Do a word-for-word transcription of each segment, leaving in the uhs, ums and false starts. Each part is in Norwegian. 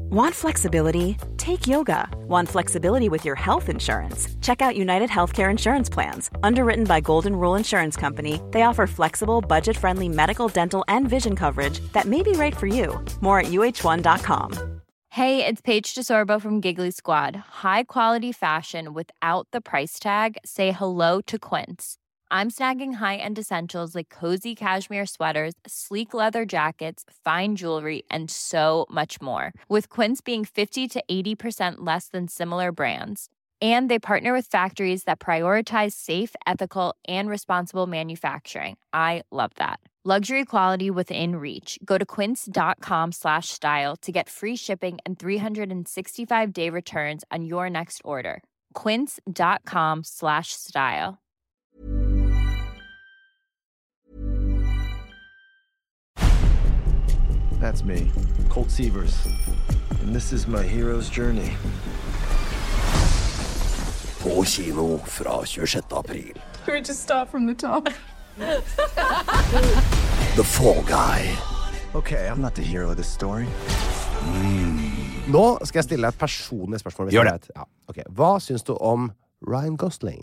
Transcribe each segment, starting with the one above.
Want flexibility? Take yoga. Want flexibility with your health insurance? Check out United Healthcare Insurance Plans. Underwritten by Golden Rule Insurance Company, they offer flexible, budget-friendly medical, dental, and vision coverage that may be right for you. More at U H one dot com. Hey, it's Paige DeSorbo from Giggly Squad. High quality fashion without the price tag. Say hello to Quince. I'm snagging high-end essentials like cozy cashmere sweaters, sleek leather jackets, fine jewelry, and so much more. With Quince being fifty to eighty percent less than similar brands. And they partner with factories that prioritize safe, ethical, and responsible manufacturing. I love that. Luxury quality within reach. Go to quince.com slash style to get free shipping and three sixty-five day returns on your next order. Quince.com slash style. That's me, Colt Sievers, and this is my hero's journey. På kino fra tjuesjette april. Can we just start from the top? The Fall Guy. Okay, I'm not the hero of this story. Mm. Nå skal jeg stille deg et personlig spørsmål. Gjør det. Ja. Okay. Hva syns du om Ryan Gosling?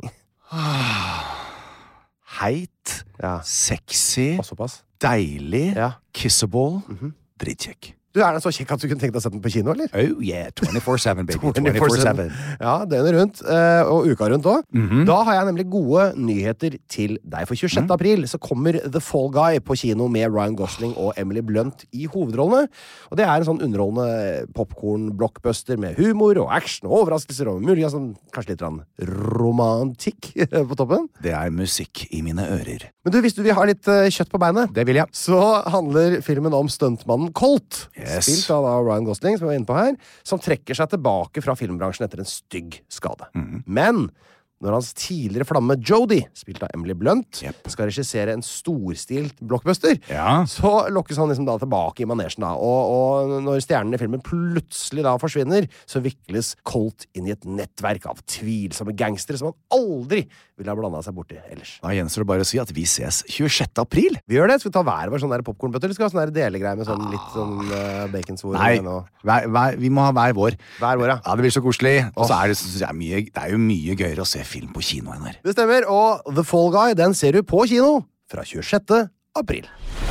Heit, ja. Sexy, deilig, ja. Kissable, mm-hmm. Dritkjekk. Du er den så kjekk at du kunne tenkt deg å sette den på kino, eller? Oh yeah, twenty-four seven, baby. twenty-four seven. Ja, døgnet rundt, og uka rundt også. Mm-hmm. Da har jeg nemlig gode nyheter til deg. For tjuesjette april så kommer The Fall Guy på kino med Ryan Gosling og Emily Blunt i hovedrollene. Og det er en sånn underholdende popcorn-blockbuster med humor og action og overraskelser og mulig, sånn, kanskje litt romantikk på toppen. Det er musikk i mine ører. Men du, hvis du vil ha litt uh, kjøtt på beinet, det vil jeg. Så handler filmen om stuntmannen Colt. Yes. Spilt av da Ryan Gosling, som vi var inne på her, som trekker seg tilbake fra filmbransjen etter en stygg skade. Mm. Men når hans tidligere flamme Jodie, spilt av Emily Blunt, yep. skal regissere en storstilt blockbuster, ja. så lokkes han liksom da tilbake i manesjen da. Og, og når stjernen i filmen plutselig da forsvinner, så vikles Colt inn i et nettverk av tvilsomme gangstere som han aldri ville ha blandet seg bort i ellers. Da gjenstår det bare å si at vi ses tjuesjette april. Vi gjør det. Skal vi ta hver vår sånn der popcornbøtter, eller skal vi ha sånn der delegreie med sånn litt sånn uh, baconsvor? Nei, hver, hver, vi må ha hver vår. Hver vår, ja. Ja, det blir så koselig. Og så er det, det, er mye, det er jo mye gøyere å se film på kinoen her. Det stemmer, og The Fall Guy, den ser du på kino fra tjuesjette april.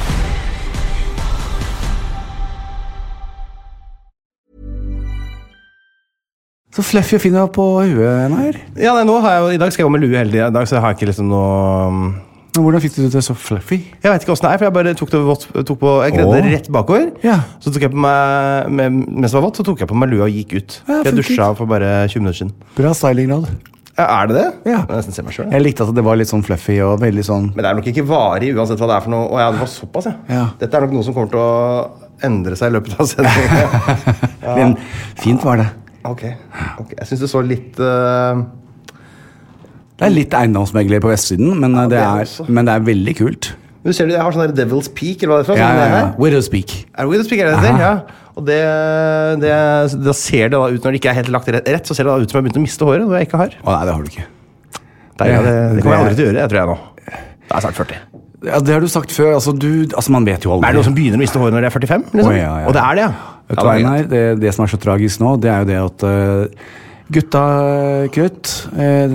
Så fluffy og fin jeg på huet her. Ja, nei, nå har jeg jo, i dag skal jeg gå med lue hele tiden. I dag så har jeg ikke liksom noe... Men hvordan fikk du det så fluffy? Jeg vet ikke hvordan det er, for jeg bare tok det vått, tok på, jeg gredde det rett bakover. Ja. Så tok jeg på meg, med, mens det var vått, så tok jeg på meg lue og gikk ut. Ja, jeg dusja for bare tjue minutter siden. Bra stylinggrad. Ja, er det det? Ja. Jeg nesten ser meg selv. Jeg likte at det var litt sånn fluffy og veldig sånn... Men det er nok ikke varig uansett hva det er for noe. Å ja, det var såpass, ja. Ja. Dette er nok noe som kommer til å endre seg i løpet av sendingen. Ja. Men fint var det. Ok, okay. Jeg synes det så litt... Uh... Det er litt eiendomsmegler på vestsiden, men, ja, det er, men det er veldig kult. Men du ser du, jeg har sånn der Devil's Peak, eller hva det er for? Ja, ja, ja. Widow's Peak. Er det Widow's Peak, er det det? Ja. Og det, det, da ser det da ut, når det ikke er helt lagt rett, så ser det da ut som jeg har begynt å miste håret, noe jeg ikke har. Å nei, det har du ikke. Det, ja, det, det kommer jeg aldri til å gjøre, jeg tror jeg nå. Det er snart førti. Ja, det har du sagt før, altså du, altså man vet jo aldri. Er det noen som begynner å miste håret når de er førtifem? Liksom? Å, ja, ja. Og det er det, ja. Vet du hva, Einar, det, det som er så tragisk nå, det er jo det at... Uh, Gutta krutt, eh,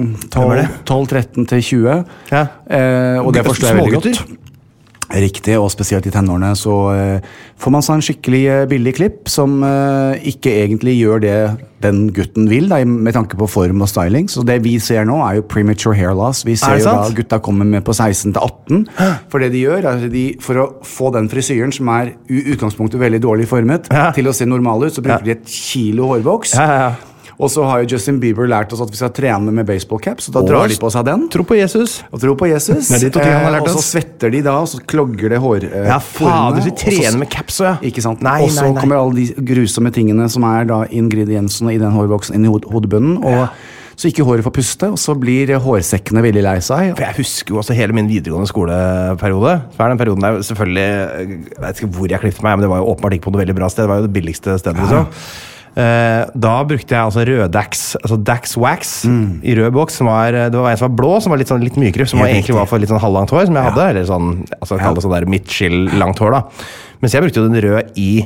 tolv tretten til tjue, ja. eh, og det forstår jeg veldig godt. Riktig, og spesielt i tenårene så eh, får man sånn skikkelig eh, billig klipp som eh, ikke egentlig gjør det den gutten vil, da, med tanke på form og styling. Så det vi ser nå er jo premature hair loss. Vi ser jo da gutta kommer med på seksten til atten, for det de gjør er de, for å få den frisyren som er i utgangspunktet veldig dårlig formet, ja. Til å se normal ut, så bruker ja. De et kilo hårvoks. Ja, ja, ja. Og så har jo Justin Bieber lært oss at vi skal trene med baseball caps, så da og drar de på seg den. Tro på Jesus. Og tro på Jesus. Det er de to tingene han har lært oss. Eh, og så svetter de da, og så klogger det hår. Eh, ja, faen, du vil trene med caps også, ja. Ikke sant? Nei, og så nei, nei. kommer alle de grusomme tingene som er da ingrediensene i den hårvoksen inn i hod hodebunnen, og ja. Så ikke håret får puste, og så blir hårsekkene veldig lei seg. For jeg husker jo også hele min videregående skoleperiode. Så er den perioden der selvfølgelig, jeg vet ikke hvor jeg klippte meg, men det var jo åpenbart ikke på noe veldig bra sted. Det var jo det billigste stedet, liksom. Ja. Uh, da brukte jeg altså rød Dax, altså Dax Wax mm. i rød boks, som var, det var en som var blå, som var litt, sånn, litt mykere, som var, egentlig var for litt sånn halvlangt hår, som jeg ja. Hadde, eller sånn, altså kall det sånn der midtskill langt hår da. Mens jeg brukte jo den røde i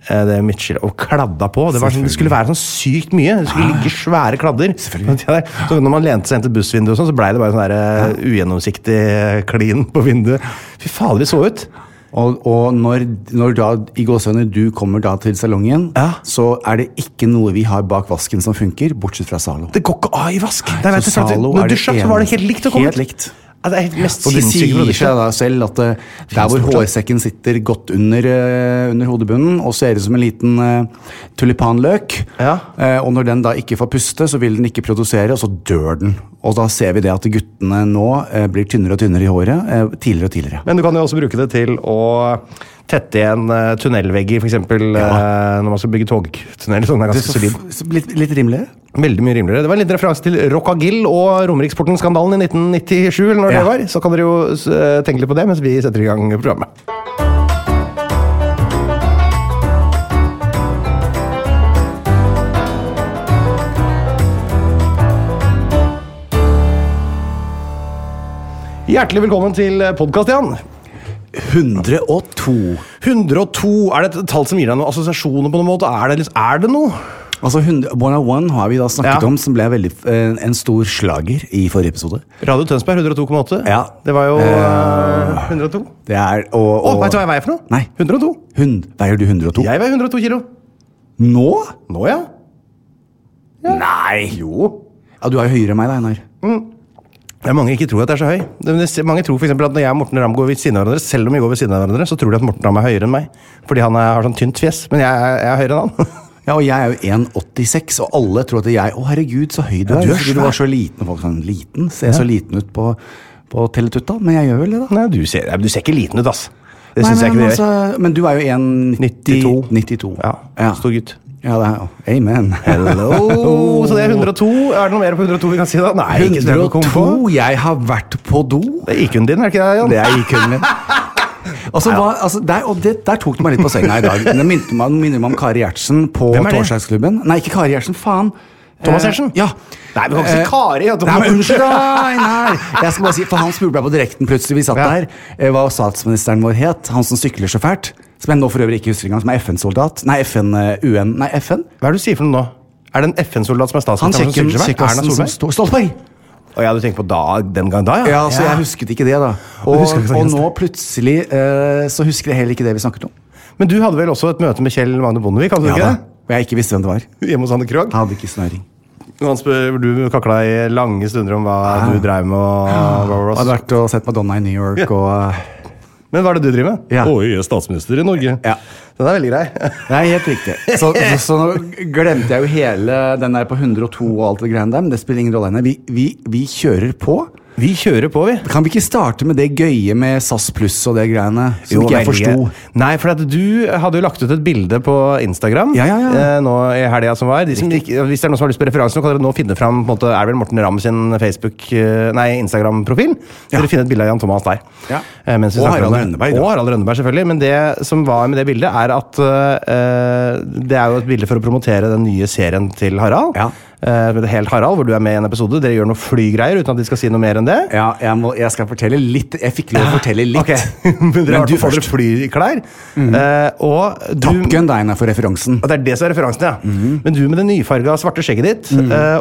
det midtskill og kladda på. Det, var sånn, det skulle være sånn sykt mye. Det skulle ligge svære kladder. Så når man lente seg inn til bussvinduet, og sånn, så ble det bare sånn der, uh, ugjennomsiktig klin på vinduet. Fy fader, vi så ut. Og, og når, når da, i gåsøgner, du kommer da til salongen, ja. så er det ikke noe vi har bak vasken som funker, bortsett fra Zalo. Det går ikke av i vask. Nei, så Zalo når du dusja, så var det helt likt å komme. Helt likt. Ja, det er mest og det sier produkter. seg da selv at uh, der hvor hårsekken sitter godt under, uh, under hodebunnen og ser ut som en liten uh, tulipanløk, ja. uh, og når den da ikke får puste, så vil den ikke produsere, og så dør den. Og da ser vi det at guttene nå uh, blir tynnere og tynnere i håret, uh, tidligere og tidligere. Men du kan jo også bruke det til å tette igjen uh, tunnelvegger, for eksempel ja. uh, når man skal bygge togtunnel, sånn er ganske solid. Litt, litt rimeligere? Veldig mye rimeligere. Det var en liten referanse til Rockagill og Romeriksporten-skandalen i nitten nittisju, eller når ja. det var. Så kan dere jo uh, tenke litt på det mens vi setter i gang programmet. Hjertelig velkommen til podcast, Jan. hundre og to. hundre og to. Er det et tall som gir deg noen assosiasjoner på noen måte? Er det, er det noe? Altså, one oh one har vi da snakket ja. om, som ble veldig, en, en stor slager i forrige episode. Radio Tønsberg, hundre og to komma åtte. Ja. Det var jo uh, hundre og to. Det er, og... og oh, vet du hva jeg veier for noe? Nei. hundre og to. Hund, veier du hundre og to? Jeg veier hundre og to kilo. Nå? Nå, ja. ja. Nei. Jo. Ja, du er jo høyere enn meg da, Einar. Mm. Ja, mange ikke tror at det er så høy. Mange tror for eksempel at når jeg og Morten Ramm går ved siden av hverandre, selv om vi går ved siden av hverandre, så tror de at Morten Ramm er høyere enn meg. Fordi han er, har sånn tynt fjes. Men jeg, jeg er høyere enn han. Ja, og jeg er jo en åttiseks, og alle tror at jeg, å herregud, så høy du er. Ja, du er du var så liten, og folk sånn, liten, ser jeg ja. så liten ut på, på Teletutta, men jeg gjør vel det da. Nei, du ser, du ser ikke liten ut, ass. Det Nei, synes jeg ikke men, det altså, gjør. Men du er jo en nittito. Ja, ja. Stor gutt. Ja, det er, amen. Hello. Så det er hundre og to. Er det noe mer på hundre og to vi kan si da? Nei, hundre og to, jeg har vært på do. Det er I-kunden din, er det ikke det, Jan? Det er I-kunden min. Altså, hva, altså, der, og det, der tok du meg litt på senga i dag. Det minner meg, minner meg om Kari Gjertsen på Torsdagsklubben. Nei, ikke Kari Gjertsen, faen. Thomas Gjertsen? Ja. Nei, men kan ikke si Kari. Ja, nei, men unnskyld da, nei. Jeg skal bare si, for han spurte meg på direkten plutselig, vi satt ja. der, hva statsministeren vår het, han som sykler så fælt, som jeg nå for øvrig ikke husker engang, som er F N-soldat. Nei, F N, U N, nei, F N. Hva er det du sier for noe nå? Er det en F N-soldat som er statsministeren som sykler så fælt? Erna Solberg? Stoltenberg. Og ja, du tenker på da, den gang da, ja? Ja, så jeg husket ikke det da. Og, og nå plutselig, uh, så husker jeg heller ikke det vi snakket om. Men du hadde vel også et møte med Kjell Magne Bondevik, hadde du ja, ikke da. det? Og jeg ikke visste hvem det var. Hjemme hos Anne Krog? Jeg hadde ikke snøring. Han spør, du kakla i lange stunder om hva ja. du drev med, og... Ja. Jeg hadde vært og sett Madonna i New York, ja. og... Men hva er det du driver med? Ja. Oi, jeg er statsminister i Norge. Ja. Den er veldig grei. Det er helt riktig. Så, så, så nå glemte jeg jo hele den der på hundre og to og alt det greiene der, men det spiller ingen rolle. Vi, vi, vi kjører på. Vi kjører på, vi. Kan vi ikke starte med det gøye med SAS Plus og det greiene, som jo, ikke jeg forsto? Nei, for at du hadde jo lagt ut et bilde på Instagram ja, ja, ja. Eh, nå i helga som var. De som ikke, hvis det er noen som har lyst på referanse, så kan dere nå finne fram, på en måte, er vel Morten Ramm sin Facebook, nei, Instagram-profil. Ja. Dere finner et bilde av Jan Thomas der. Ja. Eh, mens vi og Harald Rønneberg. Og Harald Rønneberg, selvfølgelig. Men det som var med det bildet, er at uh, det er jo et bilde for å promotere den nye serien til Harald. Ja. Uh, Helt Harald, hvor du er med i en episode. Dere gjør noen flygreier uten at de skal si noe mer enn det. Ja, jeg, må, jeg skal fortelle litt. Jeg fikk lov å fortelle litt. Okay. Men dere har først flyklær. Mm. Uh, og du, Top Gun Dine for referansen. Og det er det som er referansen, ja. Mm. Men du med det nyfarga svarte skjegget ditt mm. uh,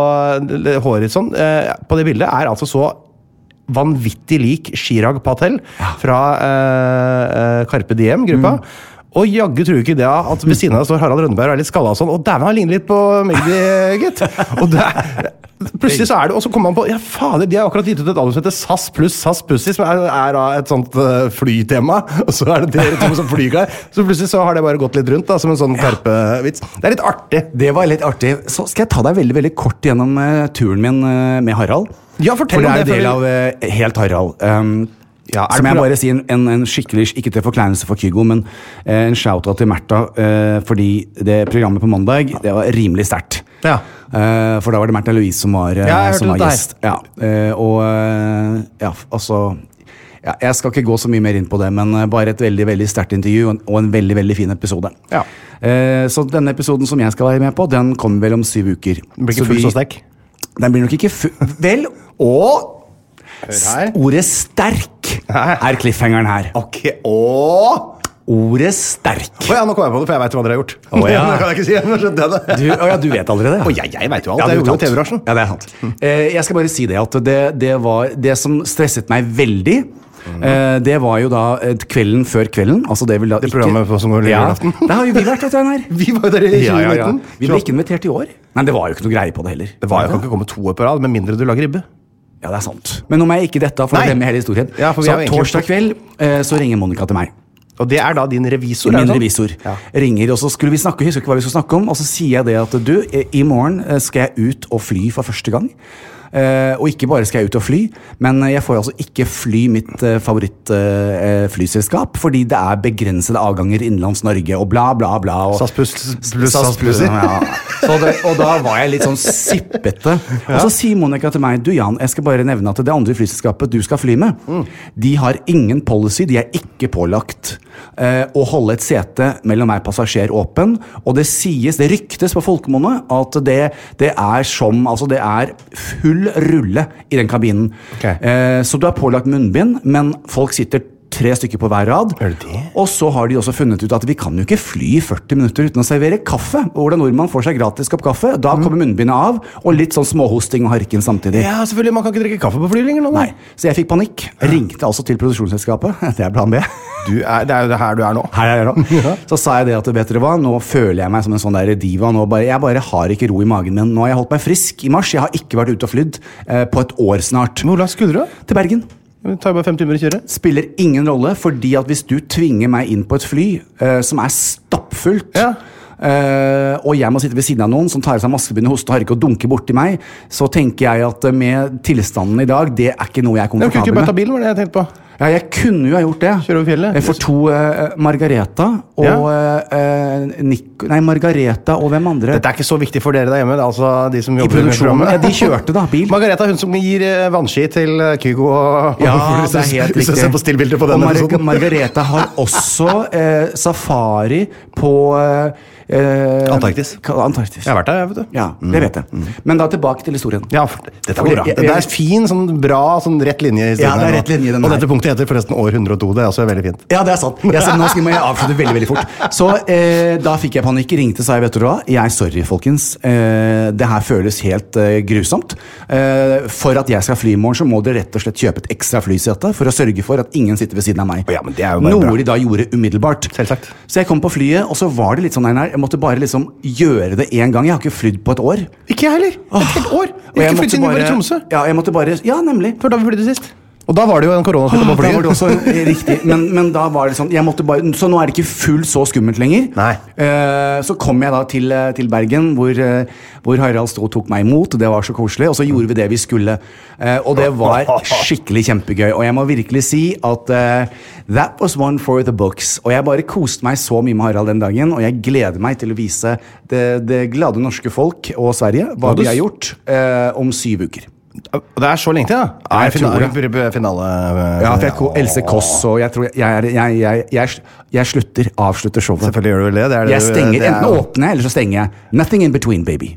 og håret sånn, uh, på det bildet er altså så vanvittig lik Chirag Patel fra uh, uh, Carpe Diem-gruppa. Mm. Og jaggu tror du ikke det at ved siden av det står Harald Rønneberg og er litt skalla og sånn, og dæven, han ligner litt på Magdi, gitt. Og det, plutselig så er det, og så kommer man på, ja fader, de har akkurat gitt ut et album som heter SAS pluss SAS Pussy, som er, er et sånt uh, flytema, og så er det dere to som flyger. Så plutselig så har det bare gått litt rundt da, som en sånn Karpe-vits. Det er litt artig. Det var litt artig. Så skal jeg ta deg veldig, veldig kort gjennom uh, turen min uh, med Harald. Ja, fortell om det. For det er en del av uh, Helt Harald. Um, Ja, som jeg bare sier en, en skikkelig, ikke til forkleinelse for Kygo, men eh, en shout-out til Märtha, eh, fordi det programmet på mandag, det var rimelig sterkt. Ja. Eh, for da var det Märtha Louise som var, eh, ja, som var gjest. Ja, eh, og eh, ja, altså ja, jeg skal ikke gå så mye mer inn på det, men bare et veldig, veldig sterkt intervju og en, og en veldig, veldig fin episode. Ja. Eh, så denne episoden som jeg skal være med på, den kommer vel om syv uker. Den blir ikke full så sterk? Den blir nok ikke full... Vel, og... Ordet sterk er cliffhangeren her. Ok, åh! Ordet sterk. Åja, nå kom jeg på det, for jeg vet hva dere har gjort. Å, ja. Det kan jeg ikke si, men skjønte jeg det. Du, å, ja, du vet allerede. Og jeg, jeg vet jo alt, Ja, jeg du jobber jo i vet alt. T V-bransjen. Ja, det er sant. Eh, jeg skal bare si det, at det, det var det som stresset meg veldig. Eh, det var jo da eh, kvelden før kvelden. Altså det vil da Det ikke... programmet på som går i Ja, julaften. der har jo vi vært, vet du, her. Vi var jo der i Ja, ja, ja. tjue nitten. Vi ble ikke invitert i år. Men det var jo ikke noe greie på det heller. Det var jo kan ikke komme to år på rad, med mindre du lager ribbe. Ja, det er sant. Men nå må jeg ikke dette, for Nei. å glemme hele historien. Ja, for vi så har jo egentlig torsdag kveld eh, så ringer Monica til meg. Og det er da din revisor. Min er det sånn? revisor Ja. ringer, og så skulle vi snakke, husker ikke hva vi skulle snakke om, og så sier jeg det at du, eh, i morgen eh, skal jeg ut og fly for første gang. Eh, og ikke bare skal jeg ut og fly, men jeg får altså ikke fly mitt eh, favorittflyselskap, fordi det er begrensede avganger innenlands Norge, og bla bla bla. Og, SAS pluss pluss SAS SAS plusser. ja. Så det, og da var jeg litt sånn sippete. Og så sier Monica til meg, du Jan, jeg skal bare nevne at det andre flyselskapet du skal fly med, Mm. de har ingen policy, de er ikke pålagt eh, å holde et sete mellom meg passasjer åpen, og det sies, det ryktes på folkemunne at det, det er som, altså det er full rulle i den kabinen. Ok. Eh, så du har pålagt munnbind, men folk sitter tre stykker på hver rad. Er det det? Og så har de også funnet ut at vi kan jo ikke fly i førti minutter uten å servere kaffe. Hvordan nordmann får seg gratis kopp kaffe, da kommer munnbindet av, og litt sånn småhosting og harken samtidig. Ja, selvfølgelig, man kan ikke drikke kaffe på fly lenger nå. Nei, så jeg fikk panikk. Ringte altså til produksjonsselskapet. Det er plan B. Du er, det er jo det her du er nå. Her er jeg nå. Så sa jeg det at, vet dere hva, nå føler jeg meg som en sånn der diva. Nå bare, jeg bare har ikke ro i magen min. Nå har jeg holdt meg frisk i mars. Jeg har ikke vært ute og flydd eh, på et år snart. Men hvor langt skulle du da? Til Bergen. Det tar bare fem timer å kjøre. Spiller ingen rolle, fordi at hvis du tvinger meg inn på et fly eh, som er stappfullt, Ja. eh, og jeg må sitte ved siden av noen som tar av seg maskebind, hoste og harke og dunke borti meg, så tenker jeg at eh, med tilstanden i dag, det er ikke noe jeg er Du kunne ikke komfortabel bare ta med. bilen, var det jeg tenkte på. Ja, jeg kunne jo ha gjort det. Kjøre over fjellet. Eh, For to eh, Margareta og Ja. eh, Nick, Nei, Margareta og hvem andre? Dette er ikke så viktig for dere der hjemme, det er altså de som I jobber med produksjonen. programmet. Ja, de kjørte da, bil. Margareta, hun som gir eh, vannski til eh, Kygo og Ja, hvis det du- er helt hvis du riktig. ser på stillbilder på og den Mar episoden. Margareta har også eh, safari på eh, eh, Antarktis. Ka- Antarktis. Jeg har vært der, jeg, vet du. Ja, det vet jeg. Men da tilbake til historien. Ja, for dette Fordi var bra. jeg- Det jeg- er fin, sånn bra, sånn rett linje i historien. Ja, det er her nå. rett linje i den Og her. dette punktet heter forresten år hundre og to, det er også veldig fint. Ja, det er sant. Jeg, ser- nå skal jeg avslutte veldig veldig fort. Så eh, da fikk jeg panikk, ringte sa jeg, vet du hva, jeg sorry folkens, eh, det her føles helt eh, grusomt. Eh, for at jeg skal fly i morgen, så må dere rett og slett kjøpe et ekstra flysete for å sørge for at ingen sitter ved siden av meg. Ja, men det er jo bare Noe bra. de da gjorde umiddelbart. Selvsagt. Så jeg kom på flyet, og så var det litt sånn, nei, nei, jeg måtte bare liksom gjøre det en gang. Jeg har ikke flydd på et år. Ikke jeg heller. Et helt år. Og Jeg har ikke jeg flyttet måtte siden vi var i bare- Tromsø. Ja, jeg måtte bare, ja, nemlig. Før da vi flyttet sist. Og da var det jo en koronasmitte på Da var det flyet. også eh, riktig, men, men da var det sånn jeg måtte bare, så nå er det ikke fullt så skummelt lenger. Nei. Eh, så kom jeg da til, eh, til Bergen, hvor, eh, hvor Harald Stå tok meg imot. Det var så koselig, og så gjorde vi det vi skulle. Eh, og det var skikkelig kjempegøy. Og jeg må virkelig si at eh, that was one for the books. Og jeg bare koste meg så mye med Harald den dagen, og jeg gleder meg til å vise det, det glade norske folk og Sverige hva Hva du vi har s- gjort eh, om syv uker. Og det er så lenge til, ja? Ja, jeg finale, tror finale, Ja, for jeg ko- elsker Kåss, og jeg tror jeg, jeg, jeg, jeg, jeg, jeg slutter, avslutter showet. Selvfølgelig gjør du vel det. det, er det Jeg du- stenger, det er enten jo- åpner jeg, eller så stenger jeg. Nothing in between, baby.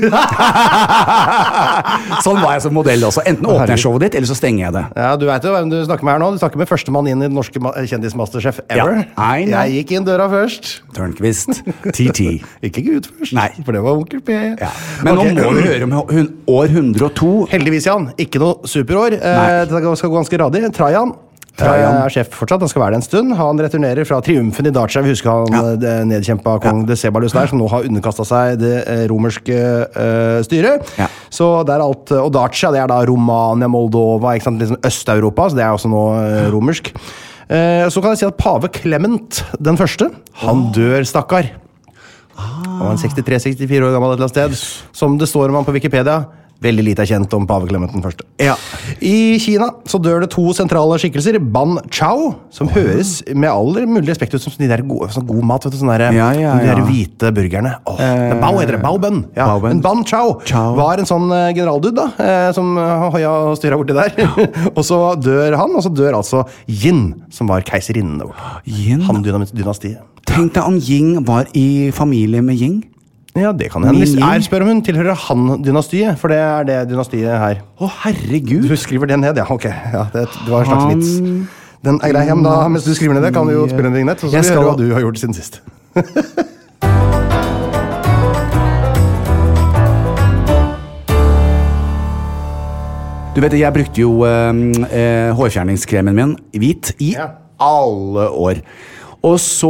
Sånn var jeg som modell også. Enten åpner jeg showet ditt, eller så stenger jeg det. Ja, Du vet jo hvem du snakker med her nå. Du snakker med førstemann inn i den norske ma- kjendismasterchef ever. Ja, I know. Jeg gikk inn døra først. Tørnquist, T T. Ikke Gud først, Nei. for det var onkel P. Ja. Men Ok. nå må vi høre om hun, år hundre og to. Heldigvis, Jan. Ikke noe superår. Nei. Eh, det skal gå ganske radig. Trajan. Trajan. eh, er sjef fortsatt, han skal være det en stund. Han returnerer fra triumfen i Dacia. Vi husker han Ja. det nedkjempa kong Decebalus der, som nå har underkasta seg det eh, romerske eh, styret. Ja. Så det er alt, Og Dacia det er da Romania, Moldova, ikke sant? Liksom Øst-Europa, så det er også nå eh, romersk. Eh, så kan jeg si at pave Clement den første, han dør, stakkar. Han var en sekstitre sekstifire år gammel et eller annet sted. Som det står om han på Wikipedia. Veldig lite er kjent om pave Clement den første. Ja. I Kina så dør det to sentrale skikkelser. Ban Chao, som høres med all mulig respekt ut som de der gode, sånn god mat. vet du, sånne der, Ja, ja, De der ja. hvite burgerne. Åh, det er Bao heter det. Bao Bun. Ja. Bao Bun. Men Ban Chao, Chao. var en sånn eh, generaldude da, eh, som uh, hoia og styra borti der. Og så dør han, og så dør altså Yin, som var keiserinnen der borte. Yin? Han-dynastiet. Tenk deg om Ying var i familie med Ying. Ja, det kan hende. Min Hvis Yin. er, spør om hun tilhører Han-dynastiet, for det er det dynastiet her. Å, herregud. Du skriver det ned, ja. Ok. Ja, det, det var en slags Han- vits. Den er grei. Da, mens du skriver ned det, kan du jo spille en vignett, så skal vi høre hva du har gjort siden sist. Du vet, jeg brukte jo eh, hårfjerningskremen min hvit i ja. alle år. Og så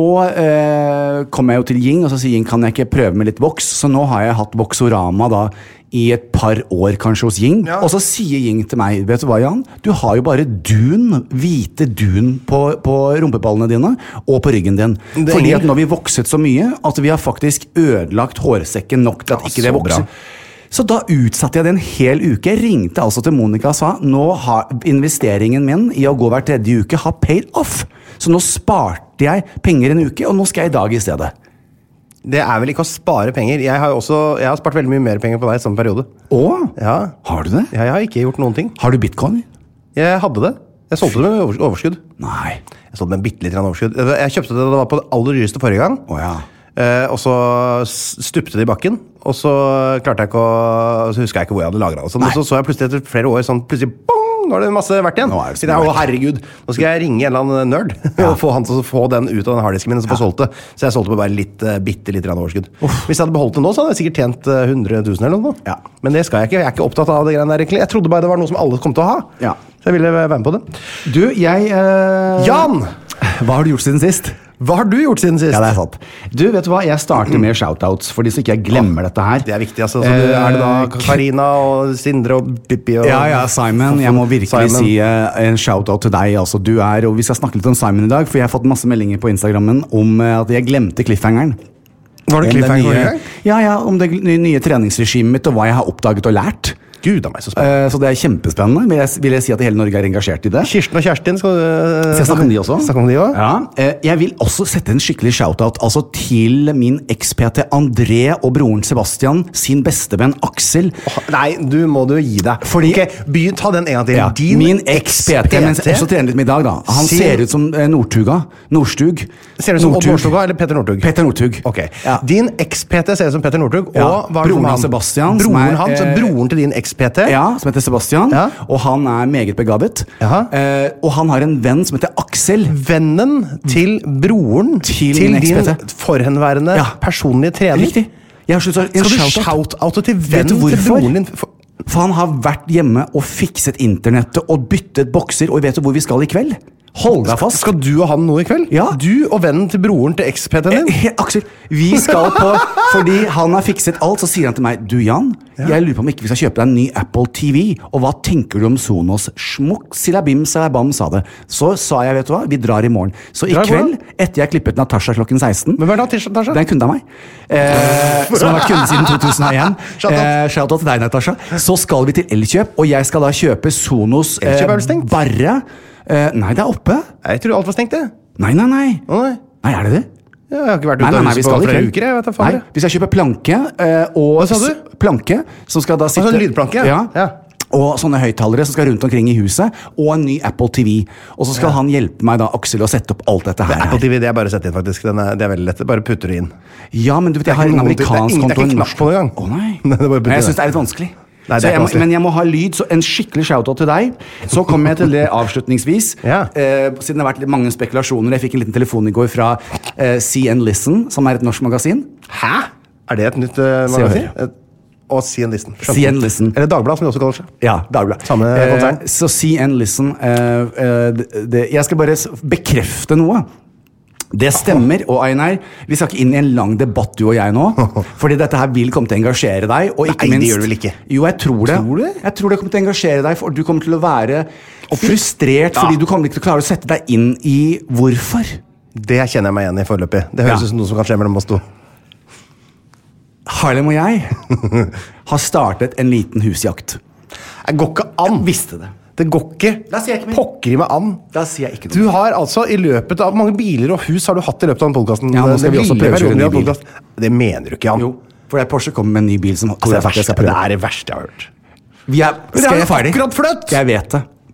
eh, kom jeg jo til Ying, og så sier Ying, kan jeg ikke prøve med litt voks? Så nå har jeg hatt Voxorama da i et par år kanskje hos Ying. Ja. Og så sier Ying til meg, vet du hva Jan? Du har jo bare dun, hvite dun på, på rumpeballene dine og på ryggen din. Fordi at nå har vi vokset så mye at vi har faktisk ødelagt hårsekken nok til at ja, ikke det vokser. Bra. Så da utsatte jeg det en hel uke. Jeg ringte altså til Monica og sa, nå har investeringen min i å gå hver tredje uke har paid off. Så nå sparte jeg penger en uke, og nå skal jeg i dag i stedet. Det er vel ikke å spare penger. Jeg har også, jeg har spart veldig mye mer penger på deg i samme periode. Åh? Ja. Har du det? Ja, jeg har ikke gjort noen ting. Har du bitcoin? Jeg hadde det. Jeg solgte det med overskudd. Nei. Jeg solgte det med bitte litt overskudd. Jeg kjøpte det, det var på det aller dyreste forrige gang. Åh ja. Uh, og så stupte det i bakken, og så klarte jeg ikke å så husker jeg ikke hvor jeg hadde lagret det. Så, så så jeg plutselig etter flere år sånn, plutselig bong, nå er det masse verdt igjen. Nå er det så jeg, å herregud, nå skal jeg ringe en eller annen nerd ja. og få han til å få den ut av den harddisken min og så få solgt det. Så jeg solgte på bare litt, uh, bitte litt overskudd. Uff. Hvis jeg hadde beholdt det nå, så hadde jeg sikkert tjent uh, hundre tusen eller noe. Ja. Men det skal jeg ikke, jeg er ikke opptatt av det greiene der egentlig. Jeg trodde bare det var noe som alle kom til å ha. Ja. Så jeg ville være med på det. Du, jeg... Uh... Jan! Hva har du gjort siden sist? Hva har du gjort siden sist? Ja, det er sant. Du, vet du hva? Jeg starter med shoutouts, fordi så ikke jeg glemmer ja, dette her. Det er viktig, altså. Så du, er det da Karina og Sindre og Pippi og... Ja, ja, Simon. Jeg må virkelig Simon. si uh, en shoutout til deg. Altså, du er, og vi skal snakke litt om Simon i dag, for jeg har fått masse meldinger på Instagrammen om uh, at jeg glemte cliffhangeren. Var det cliffhanger forrige gang? Ja, ja, om det nye treningsregimet mitt og hva jeg har oppdaget og lært. Gud, det er meg så spennende. Uh, så det er kjempespennende. Vil jeg, vil jeg si at hele Norge er engasjert i det? Kirsten og Kjerstin, skal du... Uh, skal jeg snakke om de også? Snakke om de også? Ja. Uh, jeg vil også sette en skikkelig shoutout altså til min eks-P T André og broren Sebastian, sin bestevenn Aksel. Oh, nei, du må du gi deg. Fordi... Ok, by, ta den en gang til. Ja, Din min eks-P T, men også trener litt med i dag da. Han sin... ser ut som uh, Nordtuga. Nordstug. Ser ut som Odd Nordstuga eller Petter Nordtug? Petter Nordtug. Ok. Ja. Din eks-P T ser ut som Petter Nordtug, ja. og hva broren han? Sebastian. Broren hans, uh, broren til din eks-P T? Ja, som heter Sebastian, ja. og han er meget begavet. Eh, og han har en venn som heter Aksel. Vennen til broren til, til din forhenværende ja. personlige trener. Riktig. Jeg har sluttet, Skal du shout-oute til vennen til broren din? For... for han har vært hjemme og fikset internettet og byttet bokser, og vet du hvor vi skal i kveld? Hold deg fast. Skal du og han noe i kveld? Ja. Du og vennen til broren til eks-P T-en din? Eh, Aksel, vi skal på fordi han har fikset alt, så sier han til meg, du Jan, ja. jeg lurer på om ikke vi skal kjøpe deg en ny Apple T V, og hva tenker du om Sonos? Smukk, silabim, silabam, sa det. Så sa jeg, vet du hva, vi drar i morgen. Så i kveld, etter jeg klippet Natasha klokken seksten, men hva er det Natasha? Det er en kunde av meg, eh, som har vært kunde siden to tusen og en. Eh, Shout-out til deg, Natasha. Så skal vi til Elkjøp, og jeg skal da kjøpe Sonos eh, Barre. Uh, nei, det er oppe. Jeg tror alt var stengt, det. Nei, nei, nei. Oh, nei. Nei, er det det? Ja, jeg har ikke vært ute nei, nei, nei, på flere uker. Jeg vet da, nei, hvis jeg kjøper planke uh, og Hva sa du? Planke, som skal da sitte... Altså en lydplanke? Ja. ja. Og sånne høyttalere som skal rundt omkring i huset, og en ny Apple T V. Og så skal ja. han hjelpe meg da, Aksel, å sette opp alt dette her. Det Apple T V, det er bare å sette inn, faktisk. Den er, det er veldig lett. Bare putter det inn. Ja, men du vet, jeg har en amerikansk konto. Det er ikke knapp på det gang. Å nei. nei det men jeg synes det er litt vanskelig. Nei, jeg må, men jeg må ha lyd, så en skikkelig shoutout til deg. Så kommer jeg til det avslutningsvis ja. eh, Siden det har vært mange spekulasjoner. Jeg fikk en liten telefon i går fra eh, See and Listen, som er et norsk magasin. Hæ? Er det et nytt uh, magasin? Et, og See and Listen. See and Listen. Eller Dagblad, som det også kaller seg. Ja, Dagblad. Samme konsern. Eh, så See and Listen eh, eh, det, det, Jeg skal bare bekrefte noe. Det stemmer, og Einar, vi skal ikke inn i en lang debatt du og jeg nå, fordi dette her vil komme til å engasjere deg, og ikke Nei, minst... det gjør du vel ikke? Jo, jeg tror det. Tror du? Jeg tror det kommer til å engasjere deg, for du kommer til å være frustrert, fordi ja. du kommer ikke til å klare å sette deg inn i hvorfor. Det kjenner jeg meg igjen i forløpet. Det høres ja. ut som noe som kan skje mellom oss to. Harlem og jeg har startet en liten husjakt. Jeg går ikke an. Jeg visste det. Det går ikke, ikke pokker i meg an. Da sier jeg ikke noe. Du har altså i løpet av mange biler og hus har du hatt i løpet av den podcasten. Ja, nå skal vi også prøve å kjøre en ny bil. Det mener du ikke, Jan. Jo, for det er Porsche kommer med en ny bil som altså, det, er verste, det er det verste jeg har hørt. Vi er, skal jeg ferdig? Akkurat fløtt! Jeg vet det.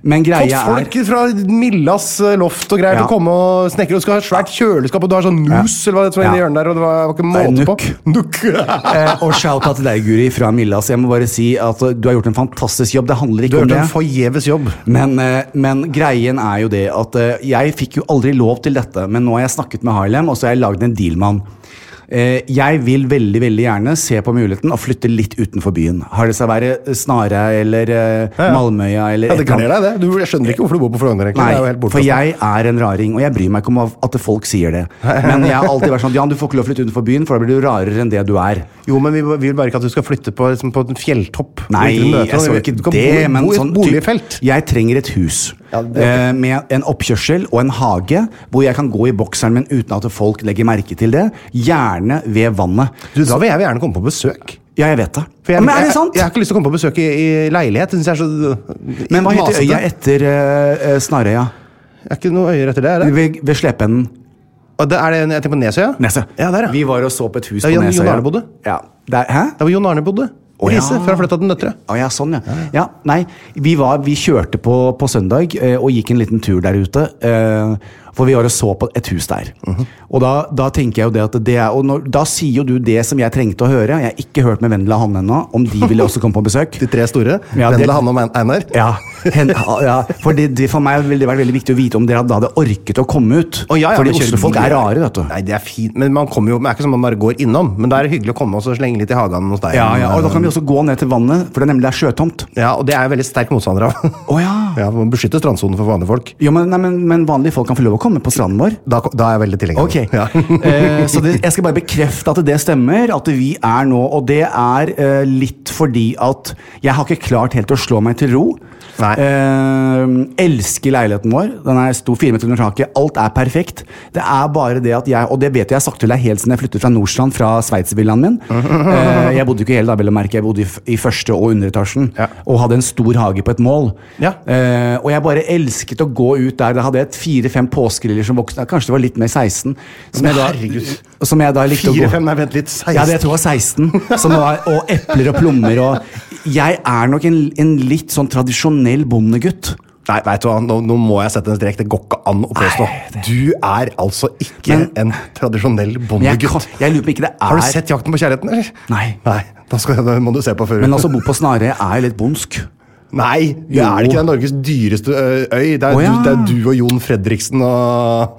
Men greia Fått folk er fra Millas loft og greier Ja. til å komme og snekre, og skal ha et svært kjøleskap, og du har sånn mus, eller hva det er som er Ja. i hjørnet der, og det var, var ikke Det er måte på. Nuk. eh, Og shout-out til deg, Guri, fra Millas. Jeg må bare si at du har gjort en fantastisk jobb. Det handler Du ikke har om gjort det. en forgjeves jobb. Men, eh, men greien er jo det at eh, jeg fikk jo aldri lov til dette, men nå har jeg snakket med Harlem, og så har jeg laget en deal med han. Eh, jeg vil veldig, veldig gjerne se på muligheten og flytte litt utenfor byen. Har det seg være Snare eller eh, Ja, ja. Malmøya eller Ja, det et eller kler annet. deg det. Du, jeg skjønner ikke hvorfor du bor på Frogner, egentlig. Det er jo helt Nei, for bortkastet. jeg er en raring, og jeg bryr meg ikke om at folk sier det. Men jeg har alltid vært sånn, Jan, du får ikke lov å flytte utenfor byen, for da blir du rarere enn det du er. Jo, men vi vi vil bare ikke at du skal flytte på, liksom, på en fjelltopp. Nei, Uten møte, jeg så du ikke kan det, bo, men bo i et sånn boligfelt. typ- Jeg trenger et hus Ja, det er ok. eh, med en oppkjørsel og en hage, hvor jeg kan gå i bokseren min uten at folk legger merke til det. Gjerne ved vannet. Du, da vil jeg gjerne komme på besøk. Ja, jeg vet det. For jeg, Men er det jeg, sant? Jeg, jeg har ikke lyst til å komme på besøk i, i leilighet. Det synes jeg er så Men hva heter masete. øya etter uh, Snarøya? Er ikke noe øyer etter det, er det? Ved, ved Slependen. Og det er det jeg tenker på Nesøya? Neset. Ja, der, ja. Vi var og så på et hus Der på Jon- Nesøya. Jon Arne bodde. Ja. Der, hæ? Der hvor Jon Arne bodde. Å, ja. Riise, før han flyttet til Nøtterøy. Å ja, sånn ja. ja. Nei, vi, var, vi kjørte på, på søndag eh, og gikk en liten tur der ute. Eh, for vi var og så på et hus der. Og da, da tenker jeg jo det at det er og når, da sier jo du det som jeg trengte å høre. Jeg har ikke hørt med Vendela Hanne ennå, om de ville også komme på besøk. De tre store. Ja, det- Vendela, Hanne og Einar. Ja, hen, ja for det, det, for meg ville det vært veldig viktig å vite om dere hadde, hadde orket å komme ut. Å, ja, ja, Fordi men kjører Oslo-folk bil, er ja. rare, vet du. Nei, det er fint, men man kommer jo, det er ikke som man bare går innom. Men da er det hyggelig å komme og så slenge litt i hagen hos deg. Ja, ja, og da kan vi også gå ned til vannet, for det er nemlig det er sjøtomt. Ja, og det er jeg veldig sterk motstander av. Å ja. Ja, man beskytter strandsonen for vanlige folk. Jo, men, nei, men, men vanlige folk kan få lov å komme på stranden vår. Da, da er jeg veldig tilhenger. Ok, Ja. eh, så det, jeg skal bare bekrefte at det stemmer, at vi er nå, og det er eh, litt fordi at jeg har ikke klart helt å slå meg til ro. Nei. Eh, elsker leiligheten vår, den er stor, fire meter under taket, alt er perfekt. Det er bare det at jeg, og det vet jeg, jeg har sagt til deg helt siden jeg flyttet fra Nordstrand, fra Sveitservillaen min. Eh, jeg bodde jo ikke hele da, vel å merke, jeg bodde i, f- i første og underetasjen, Ja. og hadde en stor hage på et mål. Ja. Eh, og jeg bare elsket å gå ut der. Da hadde jeg et fire-fem påskeliller som voksne. Kanskje det var litt mer seksten. Som jeg da, herregud. som jeg da likte å gå. Fire-fem, nei, vent litt, seksten. Ja, det tror jeg var seksten. Som var, og epler og plommer. Og jeg er nok en, en litt sånn tradisjonell bondegutt. Nei, vet du hva, nå, nå må jeg sette en strek. Det går ikke an å påstå. Nei, Du er altså ikke Men- en tradisjonell Men jeg, bondegutt. kan- jeg lurer på ikke det er Har du sett Jakten på kjærligheten, eller? Nei. Nei, da, skal, da må du se på før. Men altså, bo på Snarøy er litt bondsk. Nei, det Jo. er det ikke. Det er Norges dyreste ø, øy. Det er, Å, ja. du, det er du og Jon Fredriksen og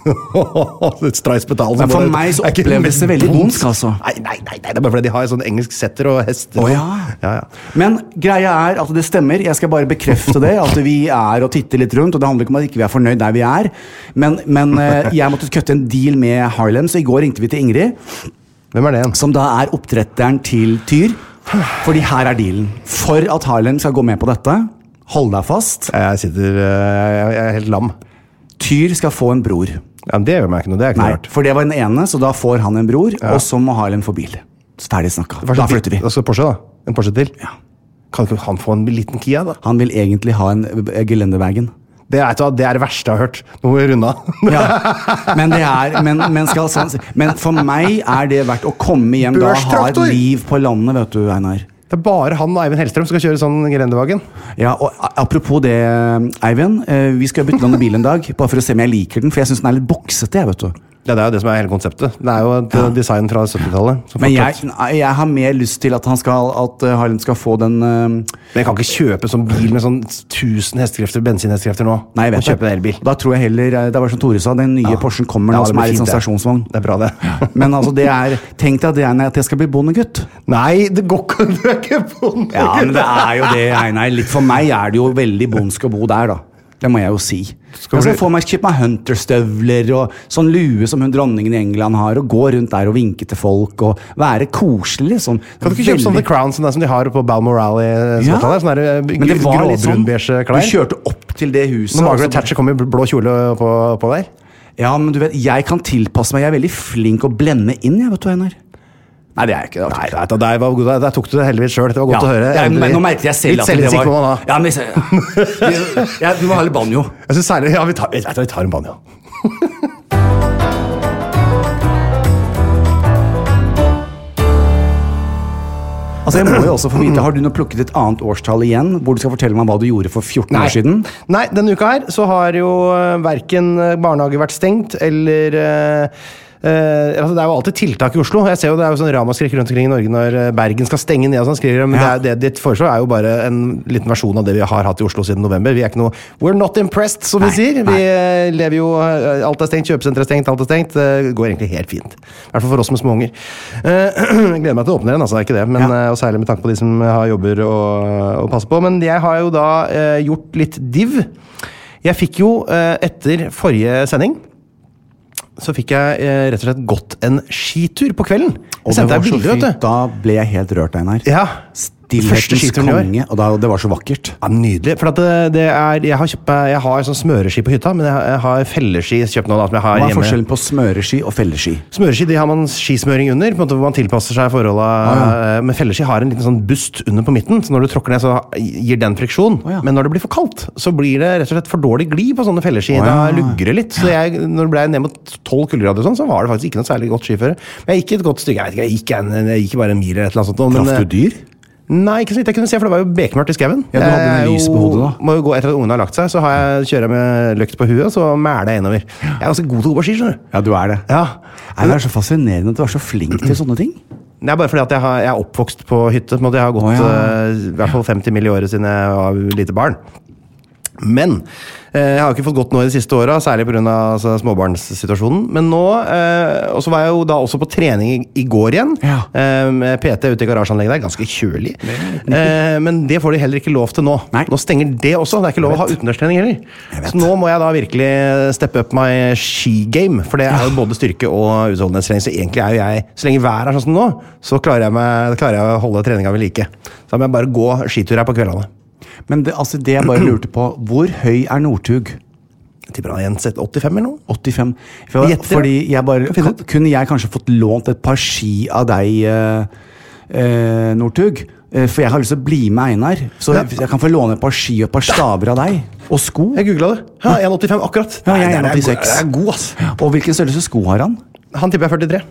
Stray Spetalen. Men for meg så oppleves det veldig bondsk, altså. Nei, nei, nei, nei, det er bare fordi de har sånn engelsk setter og hester. Å, og- ja. Ja, ja. Men greia er at det stemmer. Jeg skal bare bekrefte det. At vi er og titter litt rundt. Og det handler ikke om at ikke vi er fornøyd der vi er. Men, men eh, jeg måtte kutte en deal med Harlem, så i går ringte vi til Ingrid. Hvem er det igjen? Som da er oppdretteren til Tyr. Fordi her er dealen. For at Harlem skal gå med på dette, hold deg fast. Jeg sitter ø, Jeg jeg er helt lam. Tyr skal få en bror. Ja, men det gjør meg ikke noe. Det er ikke Nei, noe rart. for det var den ene, så da får han en bror, og så må Harlem få bil. Ferdig snakka. Da flytter vi. Da skal Porsche, da. En Porsche til. Ja. Kan ikke han få en liten Kia, da? Han vil egentlig ha en eh, gelenderwagen. Det er, vet du hva, det er det verste jeg har hørt. Nå må vi runde av. Ja, men det er men, men, skal, sånn, men for meg er det verdt å komme hjem da og ha et Børstraktor! liv på landet, vet du, Einar. Det er bare han og Eivind Hellstrøm som skal kjøre sånn gelendervagen. Ja, og a- apropos det, Eivind. eh, Vi skal bytte låne bil en dag, bare for å se om jeg liker den. For jeg syns den er litt boksete, jeg, vet du. Ja, det er jo det som er hele konseptet. Det er jo et Ja. ø, design fra syttitallet. som Men jeg, fortsatt- nei, jeg har mer lyst til at, han skal, at eh, Harlem skal få den eh, Men jeg kan ikke kjøpe sånn bil med sånn tusen hestekrefter, bensinhestekrefter nå. Nei, jeg Og vet kjøpe en elbil. Da tror jeg heller eh, Det var som Tore sa, den nye Ja. Porschen kommer Ja, nå, det som blir er litt fint, sånn det. stasjonsvogn. Det er bra, det. Men altså, det er tenk deg det er at jeg skal bli bondegutt. Nei, det går ikke. Du er ikke bonde. Ja, men det er jo det, Einar. Litt for meg er det jo veldig bondsk å bo der, da. Det må jeg jo si. Skal Jeg skal bli- få meg kjøpe meg Hunter-støvler og sånn lue som hun dronningen i England har, og gå rundt der og vinke til folk og være koselig, liksom. Kan du ikke kjøpe sånne crowns som, det som de har på Balmoral i Ja. Skottland? Sånne der, Men det var litt sånn, gråbrun-beige du klær. kjørte opp til det huset. Når og Margaret så- Thatcher kom i blå kjole på, på der. Ja, men du vet, jeg kan tilpasse meg. Jeg er veldig flink å blende inn, jeg, vet du, Einar. Nei, det er jeg ikke. Nei, vet du, der, var, der, der tok du det heldigvis sjøl. Det var godt å høre. Ja, men Endelig. nå merket jeg selv Litt at det selvinnsikt var må man ha. Ja, men ja. Ja, du må ha litt banjo. Jeg synes særlig, ja, vi tar, vet du, vi tar en banjo. Altså, jeg må jo også få vite, har du nå plukket et annet årstall igjen, hvor du skal fortelle meg hva du gjorde for fjorten Nei. år siden? Nei, denne uka her så har jo hverken barnehage vært stengt, eller uh, uh, altså det er jo alltid tiltak i Oslo. Jeg ser jo det er jo sånn ramaskrik rundt omkring i Norge når Bergen skal stenge ned og sånn, skriver, men ja. det, det de foreslår er jo bare en liten versjon av det vi har hatt i Oslo siden november. Vi er ikke noe we're not impressed, som nei, vi sier. Vi nei. lever jo, alt er stengt, kjøpesenter er stengt, alt er stengt. Det går egentlig helt fint. I hvert fall for oss med småunger. Uh, jeg gleder meg til å åpne den, altså, det er ikke det, men, ja. uh, og særlig med tanke på de som har jobber og, og passer på. Men jeg har jo da uh, gjort litt div. Jeg fikk jo, uh, etter forrige sending, så fikk jeg eh, rett og slett gått en skitur på kvelden. Og det var så fint, da ble jeg helt rørt, Einar. Ja, Stillhetens konge, og da, det var så vakkert. Ja, nydelig. For at det, det er, jeg har kjøpt meg, jeg har sånn smøreski på hytta, men jeg har, jeg har felleski kjøpt nå da, som jeg har hjemme. Hva er hjemme. forskjellen på smøreski og felleski? Smøreski, de har man skismøring under, på en måte hvor man tilpasser seg forholdet. Ah, ja. Men felleski har en liten sånn bust under på midten, så når du tråkker ned så gir den friksjon. Ah, ja. Men når det blir for kaldt, så blir det rett og slett for dårlig gli på sånne felleski. Ah, ja. Da lugger det litt. Så jeg, når det ble ned mot tolv kuldegrader og sånn, så var det faktisk ikke noe særlig godt skiføre. Men jeg gikk et godt stykke, jeg vet ikke, jeg gikk, en, jeg gikk bare en mil eller et eller annet sånt. Traff du dyr? Nei, ikke så vidt jeg kunne se, for det var jo bekmørkt i skauen. Ja, du hadde en lys på hodet da. Må jo gå etter at ungene har lagt seg, så har jeg, kjører jeg med løkt på huet, så mæler jeg innover. Jeg er ganske god til å gå på ski, skjønner du. Ja, du er det. Ja. Nei, det er så fascinerende at du er så flink til sånne ting. Det er bare fordi at jeg, har, jeg er oppvokst på hytte, på en måte. Jeg har gått oh, ja. uh, i hvert fall femti mil i året siden jeg var lite barn. Men eh, jeg har ikke fått gått nå i de siste åra, særlig pga. Altså, småbarnssituasjonen. Men nå eh, og så var jeg jo da også på trening i, i går igjen. Ja. Eh, med P T ute i garasjeanlegget der, ganske kjølig. Eh, men det får de heller ikke lov til nå. Nei. Nå stenger det også. Det er ikke lov å ha utendørstrening heller. Så nå må jeg da virkelig steppe up my skigame, for det er jo både styrke og utholdenhetstrening. Så egentlig er jo jeg, så lenge været er sånn som nå, så klarer jeg, meg, klarer jeg å holde treninga ved like. Så da må jeg bare gå skitur her på kveldene. Men det, altså det jeg bare lurte på, hvor høy er Northug? Jeg tipper han er åttifem eller noe. åttifem. For, fordi jeg bare, kan, kunne jeg kanskje fått lånt et par ski av deg, uh, uh, Northug? Uh, for jeg har lyst til å bli med Einar. Så ja. jeg kan få låne et par ski og et par staver av deg. Og sko. Jeg googlet det. Ja, en åttifem akkurat. Ja, jeg er en åttiseks. Det er god, ass. Og hvilken størrelse sko har han? Han tipper jeg førtitre.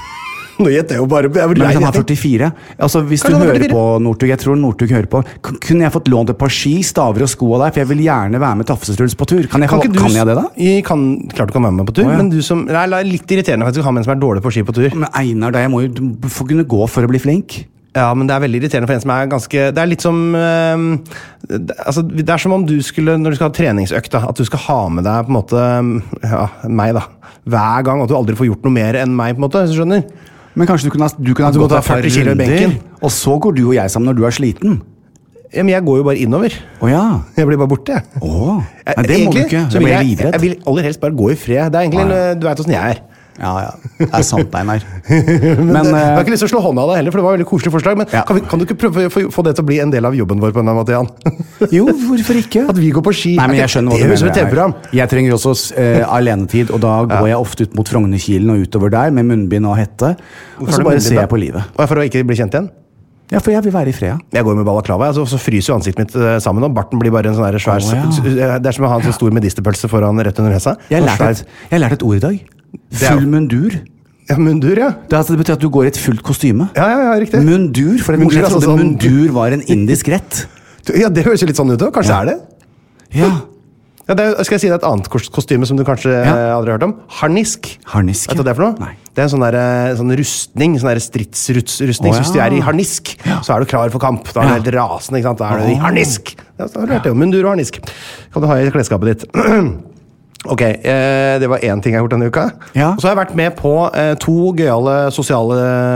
Nå gjetter jeg jo bare. Jeg Men han har førtifire. Altså, hvis du hører på Northug, jeg tror Northug hører på, kunne jeg fått lånt et par ski, staver og sko av deg, for jeg vil gjerne være med Tafsestruls på tur. Kan jeg, kan, kan jeg det da? Jeg kan, klart du kan være med på tur, oh, ja. men du som, det er litt irriterende faktisk å ha med en som er dårlig på ski på tur. Men Einar, da, jeg må jo få kunne gå for å bli flink. Ja, men det er veldig irriterende for en som er ganske, det er litt som, øh, det, altså, det er som om du skulle, når du skal ha treningsøkt da, at du skal ha med deg på en måte, ja, meg da, hver gang, at du aldri får gjort noe mer enn meg på en måte, så skjønner. Men kanskje du kunne, du kunne ha gått førti kilo i benken, og så går du og jeg sammen når du er sliten. Ja, men jeg går jo bare innover. Å ja. Jeg blir bare borte. Åh, nei, det må du ikke. Så vil jeg, jeg vil aller helst bare gå i fred. Det er egentlig, ah, ja. du vet hvordan jeg er. Ja, ja. Det er sant, Einar. men, men jeg har ikke lyst til å slå hånda av deg heller, for det var et veldig koselig forslag. Men ja. kan, vi, kan du ikke prøve å få det til å bli en del av jobben vår på en måte, Jan? Jo, hvorfor ikke? At vi går på ski. Nei, men jeg skjønner hva du mener. Jeg trenger også uh, alenetid, og da går ja. jeg ofte ut mot Frognerkilen og utover der med munnbind og hette. Og så bare ser jeg på livet. Og for å ikke bli kjent igjen? Ja, for jeg vil være i fred. Jeg går med balaklava, altså, så fryser jo ansiktet mitt uh, sammen, og barten blir bare en sånn her svær... Oh, ja. Det er som å ha en sånn stor medisterpølse foran rett under nesa. Jeg har lært, lært et ord i dag. Full mundur. Ja, mundur, ja. Det, altså, det betyr at du går i et fullt kostyme. Ja, ja, ja, riktig. Mundur, for mundur, jeg trodde sånn... mundur var en indisk rett. Ja, det høres jo litt sånn ut, da. Kanskje ja. er det? Ja. Ja, det er, skal jeg si det er et annet kostyme som du kanskje ja. aldri har hørt om? Harnisk. Harnisk, ja. Vet du hva det er for noe? Nei. Det er en sånn, der, sånn rustning, sånn der stridsrustning. Oh, ja. Så hvis du er i harnisk, ja. så er du klar for kamp. Da er du ja. helt rasende, ikke sant? Da er du i harnisk. Ja, så har du hørt det om mundur og harnisk. Kan du ha i klesskapet ditt. Ok, eh, det var én ting jeg har gjort denne uka. Ja. Og så har jeg vært med på eh, to gøyale sosiale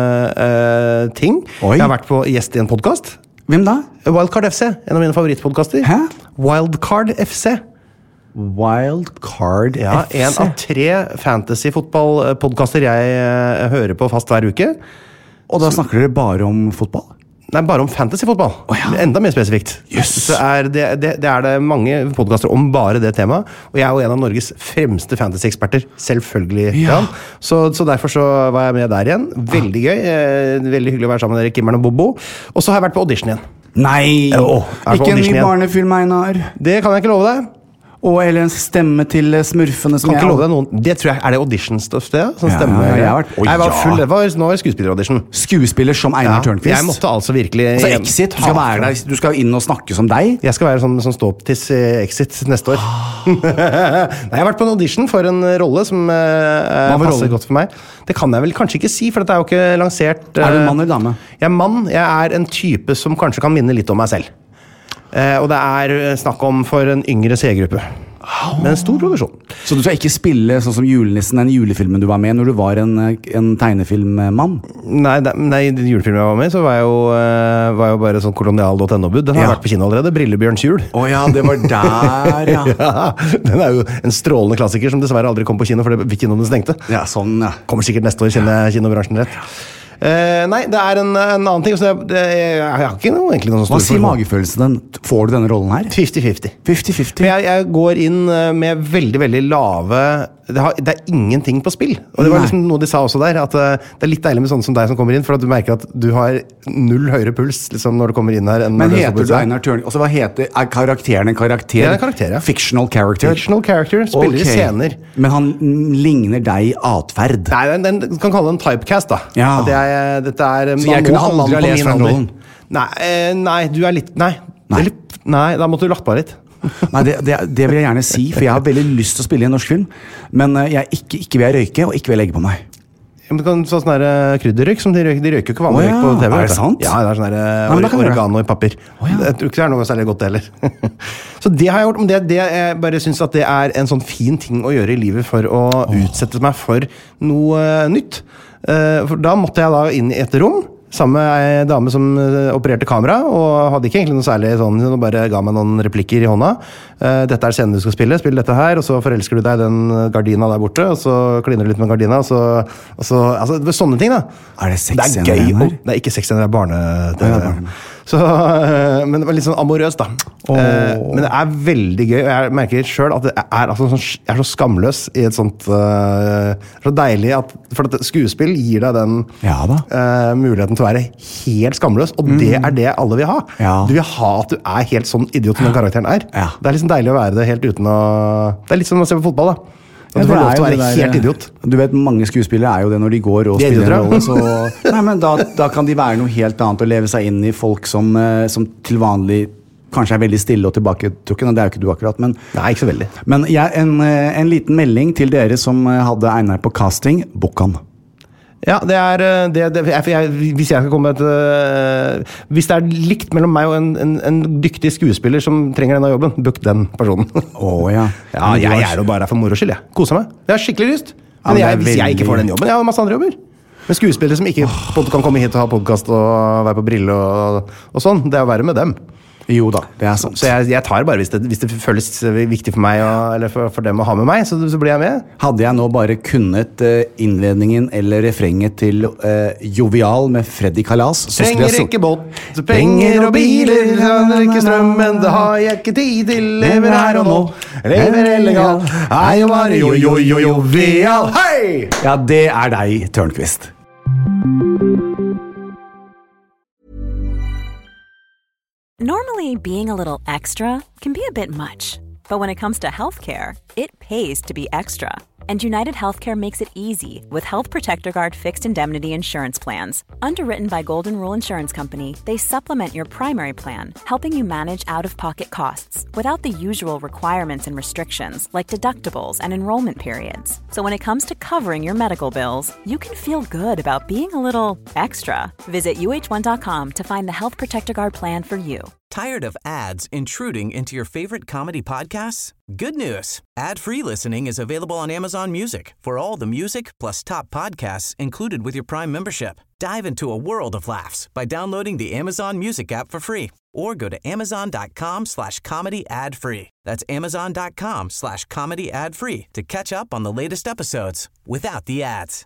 eh, ting. Oi. Jeg har vært på gjest i en podcast. Hvem da? Wildcard F C, en av mine favorittpodcaster. Hæ? Wildcard F C. Wildcard ja, F C? En av tre fantasy-fotballpodcaster jeg eh, hører på fast hver uke. Og da snakker dere bare om fotball? Nei, bare om fantasy-fotball. Oh, ja. Enda mer spesifikt. Yes. Så er det, det, det er det mange podcaster om bare det temaet. Og jeg er jo en av Norges fremste fantasy-eksperter. Selvfølgelig. Ja. Ja. Så, så derfor så var jeg med der igjen. Veldig gøy. Eh, veldig hyggelig å være sammen med dere, Kimmeren og Bobo. Og så har jeg vært på audition igjen. Nei! Oh, ikke en ny barnefilm, Einar. Det kan jeg ikke love deg. Og eller en stemme til smurfene som Kan ikke jeg love deg noen. Det tror jeg, er det audition-stuff det? Sånn Ja, stemme. jeg har vært- Oi, jeg var ja. full, det var, nå var det skuespiller-audition. Skuespiller som Einar Tørnquist. Jeg måtte altså virkelig Altså Exit, du skal, være der, du skal inn og snakke som deg. Jeg skal være sånn, sånn stå-opp-tiss i Exit neste år. Nei, jeg har vært på en audition for en rolle som uh, var passer rollen? godt for meg. Det kan jeg vel kanskje ikke si, for det er jo ikke lansert. Uh, Er du en mann eller dame? Jeg er mann. Jeg er en type som kanskje kan minne litt om meg selv. Uh, og det er snakk om for en yngre seergruppe. Med en stor produksjon. Så du skal ikke spille sånn som julenissen, den julefilmen du var med når du var en, en tegnefilmmann? Nei, da, nei, i den julefilmen jeg var med, så var jeg jo, uh, var jeg jo bare sånn kolonial punktum no-bud. Den har Ja. vært på kino allerede. Brillebjørns jul. Å ja, det var der, ja. Ja, den er jo en strålende klassiker som dessverre aldri kom på kino fordi kinoen stengte. Ja, sånn, ja. Kommer sikkert neste år, kjenner jeg kinobransjen rett. Uh, nei, det er en, en annen ting. Så jeg, det, jeg, jeg har ikke noe, egentlig noen Hva stor sier magefølelsen den? Får du denne rollen her? fifty fifty. fifty For fifty. jeg, jeg går inn uh, med veldig, veldig lave det, har, det er ingenting på spill. Og det var Nei. liksom noe de sa også der, at uh, det er litt deilig med sånne som deg som kommer inn, for at du merker at du har null høyere puls liksom, når du kommer inn her. Enn Men når heter står du på Einar Tørnquist? Altså, hva heter er karakteren en karakter? Ja, en karakter, ja. Fictional character? Fictional character, spiller Ok. i scener. Men han mm, ligner deg i atferd. Nei, den, den du kan kalle det en typecast, da. Ja. At jeg, dette er, Så jeg man kunne må ha en mann aldri ha på lest min den alder. rollen? Nei, eh, nei, du er litt Nei, Nei. Det er litt, nei da måtte du lagt på litt. Nei, det, det, det vil jeg gjerne si, for jeg har veldig lyst til å spille i en norsk film. Men eh, jeg ikke, ikke vil jeg røyke, og ikke vil jeg legge på meg. Ja, men du kan få sånn der uh, krydderrøyk, som de røyker, de røyker jo ikke vanlig Å ja, røyk på T V. er det vet du. sant? Ja, det er sånn der uh, Nei, men da kan jeg gjøre det. oregano i papir. Å ja. Jeg tror ikke det er noe særlig godt heller. Så det har jeg gjort, men det, det jeg bare synes at det er en sånn fin ting å gjøre i livet for å utsette meg for noe uh, nytt. Uh, for da måtte jeg da inn i et rom, sammen med ei dame som uh, opererte kamera, og hadde ikke egentlig noe særlig sånn, hun bare ga meg noen replikker i hånda. Uh, dette er scenen du skal spille, spill dette her, og så forelsker du deg i den gardina der borte, og så kliner du litt med gardina, og så, og så altså, det er sånne ting da. Er det Det sexscener er gøy. igjen her? og- Det er ikke sexscener, det er barne... Det, Ja, det er barne. Så, øh, men det var litt sånn amorøst, da. Eh, men det er veldig gøy, og jeg merker selv at det er, altså, sånn, jeg er så skamløs i et sånt øh, så deilig at For at skuespill gir deg den Ja da. øh, muligheten til å være helt skamløs, og det er det alle vil ha. Ja. Du vil ha at du er helt sånn idiot som den karakteren er. Ja. Det er liksom deilig å være det helt uten å Det er litt som å se på fotball, da. At Ja, du får det lov er til å jo være det der- helt idiot. Du vet, mange skuespillere er jo det når de går og De er spiller en idioter, rolle. Så, nei, men da, da kan de være noe helt annet og leve seg inn i folk som, eh, som til vanlig kanskje er veldig stille og tilbaketrukken. Og det er jo ikke du akkurat, men, Nei, ikke så veldig. men jeg, en, eh, en liten melding til dere som eh, hadde Einar på casting. Book han. Ja, det er det, det, jeg, jeg, Hvis jeg skal komme med et øh, Hvis det er likt mellom meg og en, en, en dyktig skuespiller som trenger denne jobben, book den personen. Å ja. Ja, Men du jeg, har- jeg er jo bare her for moro skyld, jeg. Koser meg. Jeg har skikkelig lyst. Ja, Men men det jeg, er hvis jeg ikke får veldig- den jobben, jeg har masse andre jobber. Men skuespillere som ikke oh. kan komme hit og ha podkast og være på Brille og, og sånn, det er jo verre med dem. Jo da, det er sant. Så jeg, jeg tar bare hvis det, hvis det føles viktig for meg og, eller for, for dem å ha med meg, så, så blir jeg med. Hadde jeg nå bare kunnet eh, innledningen eller refrenget til eh, Jovial med Freddy Kalas så skulle Trenger jeg så- ikke båt, så penger og biler, trenger ikke strømmen, det har jeg ikke tid til, lever her og nå, lever elegant, er jo bare jo, jo, jo, jo, jovial, hei! Ja, det er deg, Tørnquist. Normally, being a little extra can be a bit much, but when it comes to healthcare, it pays to be extra. And United Healthcare makes it easy with Health Protector Guard fixed indemnity insurance plans. Underwritten by Golden Rule Insurance Company, they supplement your primary plan, helping you manage out-of-pocket costs without the usual requirements and restrictions like deductibles and enrollment periods. So when it comes to covering your medical bills, you can feel good about being a little extra. Visit U H one dot com to find the Health Protector Guard plan for you. Tired of ads intruding into your favorite comedy podcasts? Good news. Ad-free listening is available on Amazon Music for all the music plus top podcasts included with your Prime membership. Dive into a world of laughs by downloading the Amazon Music app for free or go to amazon.com slash comedy ad-free. That's amazon.com slash comedy ad-free to catch up on the latest episodes without the ads.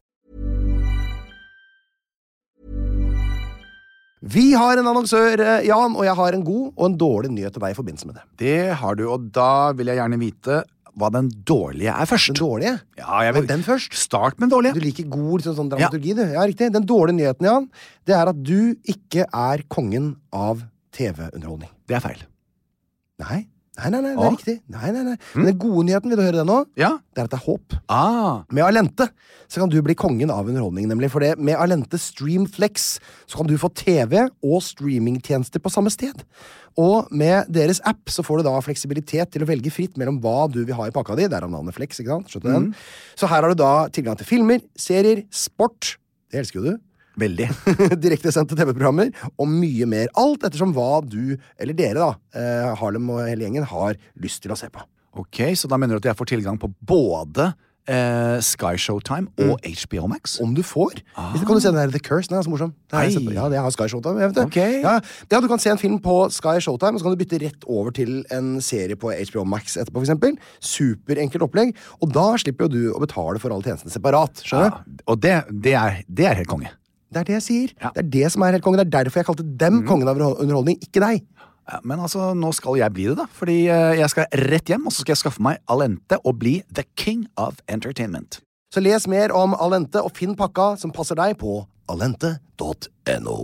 Vi har en annonsør, eh, Jan, og jeg har en god og en dårlig nyhet til deg i forbindelse med det. Det har du, og da vil jeg gjerne vite hva den dårlige er først. Den dårlige? Ja, jeg vil... Og den først? Start med den dårlige. Du liker god sånn, sånn dramaturgi, du. Ja, riktig. Den dårlige nyheten, Jan, det er at du ikke er kongen av T V-underholdning. Det er feil. Nei, Nei, nei, nei, det er riktig. Nei, nei, nei. Men den gode nyheten, vil du høre det nå? Ja. Det er at det er håp. Ah. Med Alente så kan du bli kongen av underholdning, nemlig. For det, med Alente Streamflex så kan du få T V og streamingtjenester på samme sted. Og med deres app så får du da fleksibilitet til å velge fritt mellom hva du vil ha i pakka di. Der er navnet Flex, ikke sant? Skjønner du den? Så her har du da tilgang til filmer, serier, sport. Det elsker jo du. Veldig. Direktesendte T V-programmer og mye mer. Alt ettersom hva du, eller dere da, eh, Harlem og hele gjengen, har lyst til å se på. Ok, så da mener du at jeg får tilgang på både eh, Sky Showtime og mm. H B O Max? Om du får. Ah. Hvis du kan du se den der The Curse, den er så morsom. Det er, ja, det har Sky Showtime, jeg vet det. Okay. Ja, ja, du kan se en film på Sky Showtime, og så kan du bytte rett over til en serie på H B O Max etterpå, for eksempel. Superenkelt opplegg, og da slipper jo du å betale for alle tjenestene separat, skjønner du? Ja, og det, det, er, det er helt konge. Det er det jeg sier. Ja. Det er det som er helt konge. Det er derfor jeg kalte dem mm. kongen av underholdning, ikke deg. Ja, men altså, nå skal jeg bli det da. Fordi uh, jeg skal rett hjem, og så skal jeg skaffe meg Alente og bli the king of entertainment. Så les mer om Alente og finn pakka som passer deg på alente punktum no.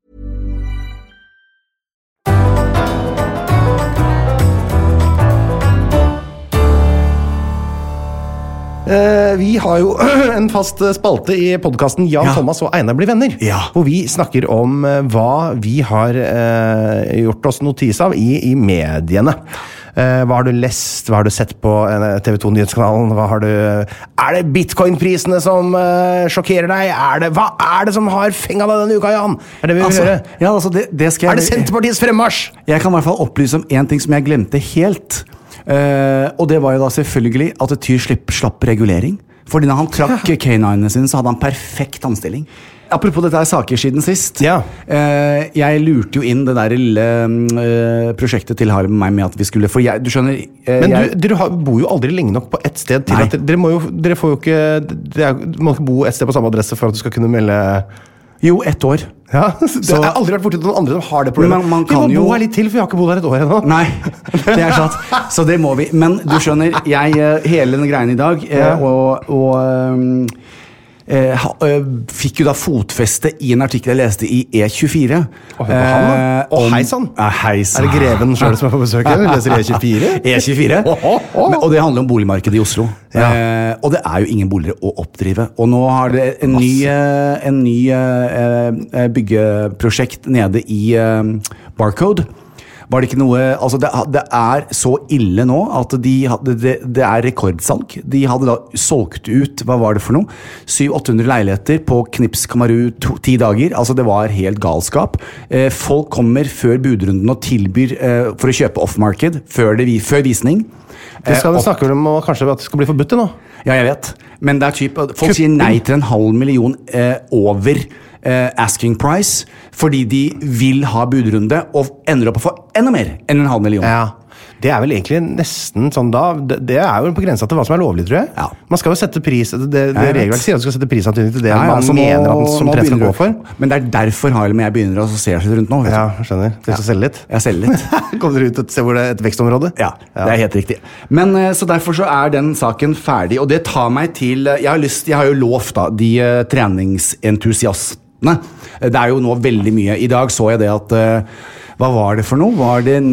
Uh, vi har jo en fast spalte i podcasten Jan ja. Thomas og Einar blir venner, ja. hvor vi snakker om uh, hva vi har uh, gjort oss notis av i, i mediene. Uh, hva har du lest? Hva har du sett på uh, T V to Nyhetskanalen? Hva har du, er det bitcoin-prisene som uh, sjokkerer deg? Er det, hva er det som har fengt deg denne uka, Jan? Er det vi vil altså, høre? Ja, altså det, det skal jeg... Er det Senterpartiets fremmarsj? Jeg kan i hvert fall opplyse om en ting som jeg glemte helt. Uh, og det var jo da selvfølgelig at Tyr slapp, slapp regulering. Fordi når han trakk K nine-ene sine, så hadde han perfekt anstilling. Apropos dette er saker siden sist. Ja. Uh, jeg lurte jo inn det der lille uh, prosjektet til Harlem og meg med at vi skulle, for jeg, du skjønner uh, Men jeg, du, dere bor jo aldri lenge nok på ett sted til nei. at dere må jo, dere får jo ikke dere må ikke bo et sted på samme adresse for at du skal kunne melde. Jo, ett år. Ja, det så, har aldri vært borti noen andre som har det problemet. Man, man vi må jo... bo her litt til, for vi har ikke bodd her et år ennå. Nei, det er sant. Så det må vi. Men du skjønner, jeg, hele den greien i dag, ja. og, og um, eh, fikk jo da fotfeste i en artikkel jeg leste i E tjuefire. Å, hør på han da. Å, om, heisann. Eh, heisann. Er det Greven selv som er på besøk her? Leser E tjuefire? E tjuefire. Oh, oh, oh. Men, og det handler om boligmarkedet i Oslo. Ja. Eh, og det er jo ingen boliger å oppdrive. Og nå har det en ny, eh, en ny eh, byggeprosjekt nede i eh, Barcode. Var det ikke noe, altså det, det er så ille nå at de hadde, det, det er rekordsalg. De hadde da solgt ut, hva var det for noe? syv til åtte hundre leiligheter på Knips Kamaru to, ti dager. Altså det var helt galskap. Eh, folk kommer før budrunden og tilbyr eh, for å kjøpe off-market før, det, før visning. Det skal vi snakke om kanskje at det skal bli forbudt det nå. Ja, jeg vet. Men det er typ, folk sier nei til en halv million eh, over eh, asking price, fordi de vil ha budrunde, og ender opp å få enda mer enn en halv million. Ja. Det er vel egentlig nesten sånn da, det, det er jo på grensa til hva som er lovlig, tror jeg. Ja. Man skal jo sette pris, det, det regelverket sier at du skal sette pris til det ja, ja, man må, mener at den som trend skal gå for. Men det er derfor Harlem og jeg begynner å se seg rundt nå. Ja, skjønner. Du skal ja. selge litt. Jeg selger litt. Kommer dere ut og ser hvor det er et vekstområde? Ja, ja, det er helt riktig. Men så derfor så er den saken ferdig, og det tar meg til, jeg har lyst, jeg har jo lovt da, de uh, treningsentusiastene. Det er jo nå veldig mye. I dag så jeg det at uh, hva var det for noe? Var det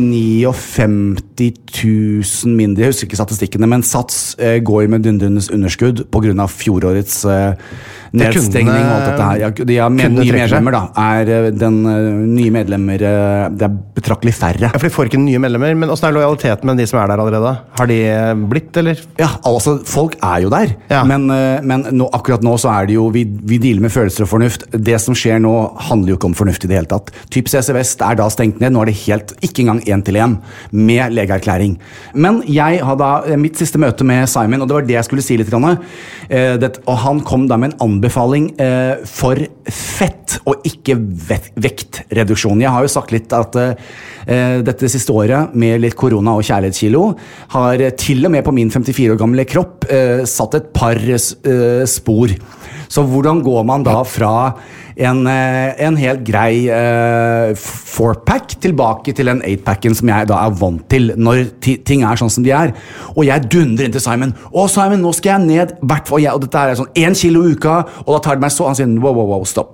femtini tusen mindre? Jeg husker ikke statistikkene, men Sats eh, går med dundrende underskudd på grunn av fjorårets eh, nedstengning og alt dette her. Ja, de har med, nye medlemmer da. Er den uh, nye medlemmer uh, det er betraktelig færre. Ja, for de får ikke nye medlemmer, men hvordan er lojaliteten med de som er der allerede? Har de blitt, eller? Ja, altså, folk er jo der, ja. men, uh, men nå, akkurat nå så er det jo, vi, vi dealer med følelser og fornuft. Det som skjer nå handler jo ikke om fornuft i det hele tatt. Typ C C Vest er da stengt ned, nå er det helt, ikke engang en til en, med legeerklæring. Men jeg hadde mitt siste møte med Simon, og det var det jeg skulle si litt grann, uh, det, og han kom da med en anbefaling eh, for fett og ikke vektreduksjon. Jeg har jo sagt litt at eh, dette siste året med litt korona og kjærlighetskilo har til og med på min femtifire år gamle kropp eh, satt et par eh, spor. Så hvordan går man da fra en, en helt grei uh, four-pack tilbake til en eight-packen som jeg da er vant til når ting er sånn som de er. Og jeg dundrer inn til Simon. Å, Simon, nå skal jeg ned. Og, jeg, og dette er sånn en kilo i uka, og da tar det meg så. Han sier, wow, wow, wow, stopp.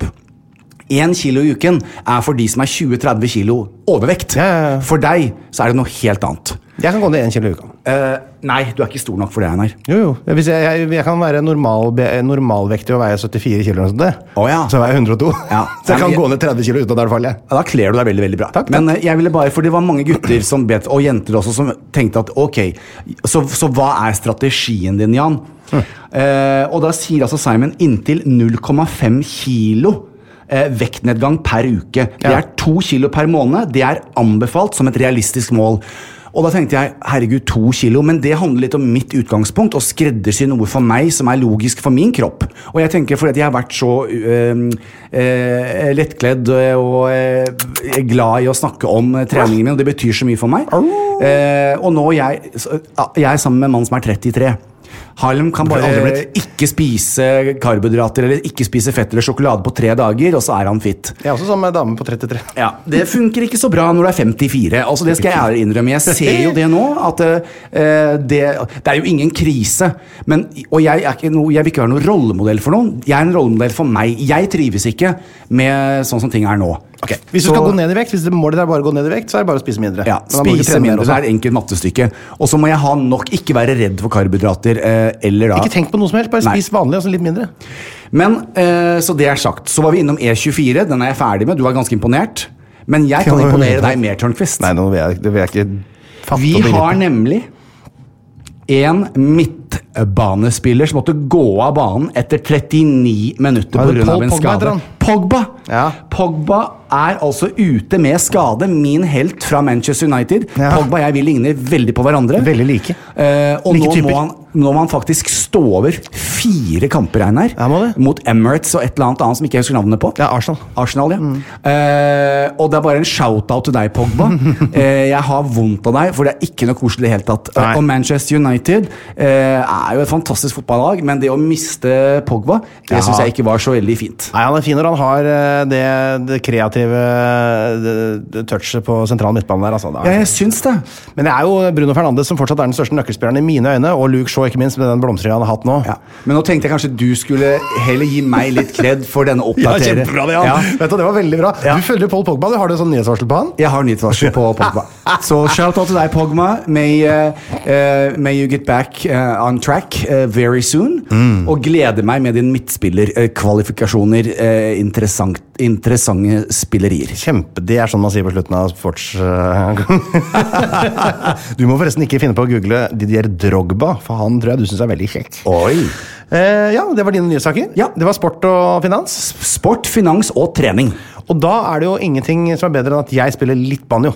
En kilo i uken er for de som er tjue til tretti kilo overvekt. Ja, ja, ja. For deg så er det noe helt annet. Jeg kan gå ned en kilo i uka. Uh, nei, du er ikke stor nok for det, Einar. Jo, jo. Hvis jeg, jeg, jeg kan være normal, normalvektig og veie syttifire kilo eller noe sånt. Oh, ja. Så veier jeg hundre og to. Ja. Så jeg kan jeg, gå ned tretti kilo uten at det er farlig. Ja, da kler du deg veldig, veldig bra. Takk, takk. Men uh, jeg ville bare, for det var mange gutter som bet, og jenter også, som tenkte at ok, så, så hva er strategien din, Jan? Mm. Uh, og da sier altså Simon inntil null komma fem kilo Eh, vektnedgang per uke. Det er to kilo per måned. Det er anbefalt som et realistisk mål. Og da tenkte jeg, herregud, to kilo, men det handler litt om mitt utgangspunkt, og skreddersy noe for meg som er logisk for min kropp. Og jeg tenker, fordi at jeg har vært så øh, øh, lettkledd og øh, glad i å snakke om treningen min, og det betyr så mye for meg. Eh, og nå jeg, jeg er sammen med en mann som er trettitre. Harlem kan bare ikke spise karbohydrater eller ikke spise fett eller sjokolade på tre dager, og så er han fit. Jeg er også sammen med en dame på trettitre. Ja, det funker ikke så bra når du er femtifire. Altså, det skal jeg ærlig innrømme. Jeg ser jo det nå, at uh, det, det er jo ingen krise. Men, og jeg, er ikke no, jeg vil ikke være noen rollemodell for noen. Jeg er en rollemodell for meg. Jeg trives ikke med sånn som ting er nå. Okay. Hvis du så, skal gå ned i vekt, hvis det målet er bare å gå ned i vekt, så er det bare å spise mindre. Ja, spise mindre, så er det enkelt mattestykke. Og så må jeg ha nok, ikke være redd for karbohydrater, eh, eller da... Ikke tenk på noe som helst, bare spis vanlig og så litt mindre. Men, eh, så det er sagt. Så var vi innom E tjuefire, den er jeg ferdig med, du var ganske imponert. Men jeg kan imponere deg mer, Tørnqvist. Nei, nå vil jeg, det vil jeg ikke fatte. Vi har nemlig en midtbanespiller som måtte gå av banen etter trettini minutter på grunn av en skade. Pogba! Ja. Pogba er altså ute med skade. Min helt fra Manchester United. Ja. Pogba og jeg vil ligne veldig på hverandre. Veldig like. Uh, og like nå, må han, nå må han faktisk stå over fire kamper, Einar. Ja, mot Emirates og et eller annet annet som ikke jeg husker navnet på. Ja, Arsenal. Arsenal, ja. Mm. Uh, og det er bare en shout-out til deg, Pogba. uh, jeg har vondt av deg, for det er ikke noe koselig i det hele tatt. Uh, og Manchester United uh, er jo et fantastisk fotballag, men det å miste Pogba, det synes jeg ikke var så veldig fint. Nei, han er fin når han har det, det kreative det, det touchet på sentral midtbanen der. Altså. Ja, jeg syns det. Men det er jo Bruno Fernandes som fortsatt er den største nøkkelspilleren i mine øyne, og Luke Shaw ikke minst med den blomstringen han har hatt nå. Ja. Men nå tenkte jeg kanskje du skulle heller gi meg litt kred for denne oppdateringen. Ja, kjempebra det, ja. Vet du, det var veldig bra. Ja. Du følger Paul Pogba, du har du sånn nyhetsvarsel på han? Jeg har nyhetsvarsel på Pogba. Så shout out til deg, Pogba. May, uh, uh, may you get back uh, on track uh, very soon. Mm. Og gleder meg med din midtspillerkvalifikasjoner. Uh, interessant, interessante spillerier. Kjempe, det er sånn man sier på slutten av sports... Du må forresten ikke finne på å google Didier Drogba, for han tror jeg du synes er veldig kjekk. Oi! Eh, ja, det var dine nye saker. Ja. Det var sport og finans. Sport, finans og trening. Og da er det jo ingenting som er bedre enn at jeg spiller litt banjo.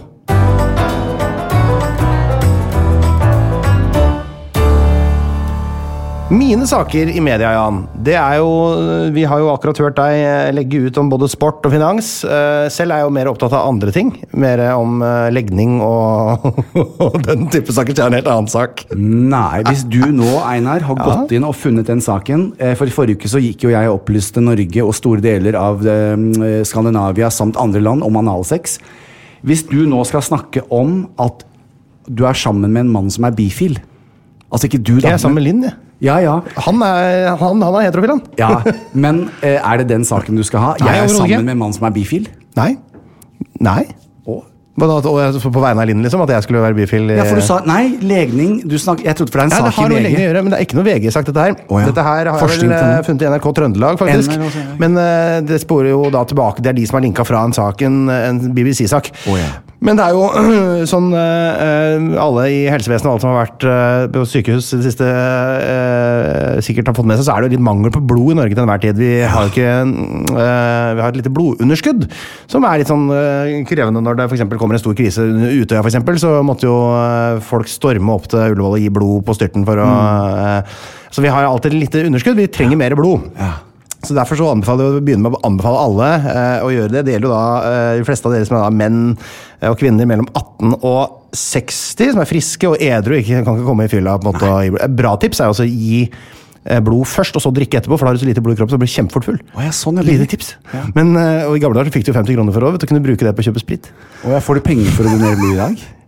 Mine saker i media, Jan, det er jo, vi har jo akkurat hørt deg legge ut om både sport og finans. Selv er jeg jo mer opptatt av andre ting, mer om legning og, og den type saker, så er en helt annen sak. Nei, hvis du nå, Einar, har ja. gått inn og funnet den saken, for i forrige uke så gikk jo jeg og opplyste Norge og store deler av Skandinavia samt andre land om analsex. Hvis du nå skal snakke om at du er sammen med en mann som er bifil, altså ikke du da. Jeg er sammen med Linn, ja. Ja, ja. Han er, han, han er heterofil, han. Ja, men eh, er det den saken du skal ha? Jeg er sammen med en mann som er bifil? Nei. Nei. Åh. På vegne av Linn, liksom, at jeg skulle være bifil? Ja, for du sa, nei, legning, du snak, jeg trodde for det er en nei, sak i V G. Det har noe legning å gjøre, men det er ikke noe V G sagt dette her. Oh, ja. Dette her har jeg vel uh, funnet i N R K Trøndelag, faktisk. N R K, men uh, det sporer jo da tilbake, det er de som har linket fra en sak, en, en B B C-sak. Oh, ja. Men det er jo uh, sånn, uh, alle i helsevesenet og alle som har vært uh, på sykehus det siste uh, sikkert har fått med seg, så er det jo litt mangel på blod i Norge til enhver tid. Vi har jo ikke, uh, vi har et lite blodunderskudd, som er litt sånn uh, krevende når det for eksempel kommer en stor krise under Utøya, for eksempel, så måtte jo uh, folk storme opp til Ullevål og gi blod på styrten for å... Mm. Uh, så vi har alltid et lite underskudd, vi trenger mer blod. Ja. Så derfor så anbefaler vi å begynne med å anbefale alle eh, å gjøre det. Det gjelder jo da eh, de fleste av dere som er da menn eh, og kvinner mellom atten og seksti, som er friske og edru, ikke, kan ikke komme i fylla på en måte. Og, et bra tips er også å gi eh, blod først, og så drikke etterpå, for da har du så lite blod i kroppen, så blir du kjempefort full. Å, ja, sånn er det. Lite tips. Ja. Men, eh, og i gamle dager fikk du femti kroner for å, vet du, kunne bruke det på å kjøpe sprit. Og jeg får du penger for å donere blod i dag?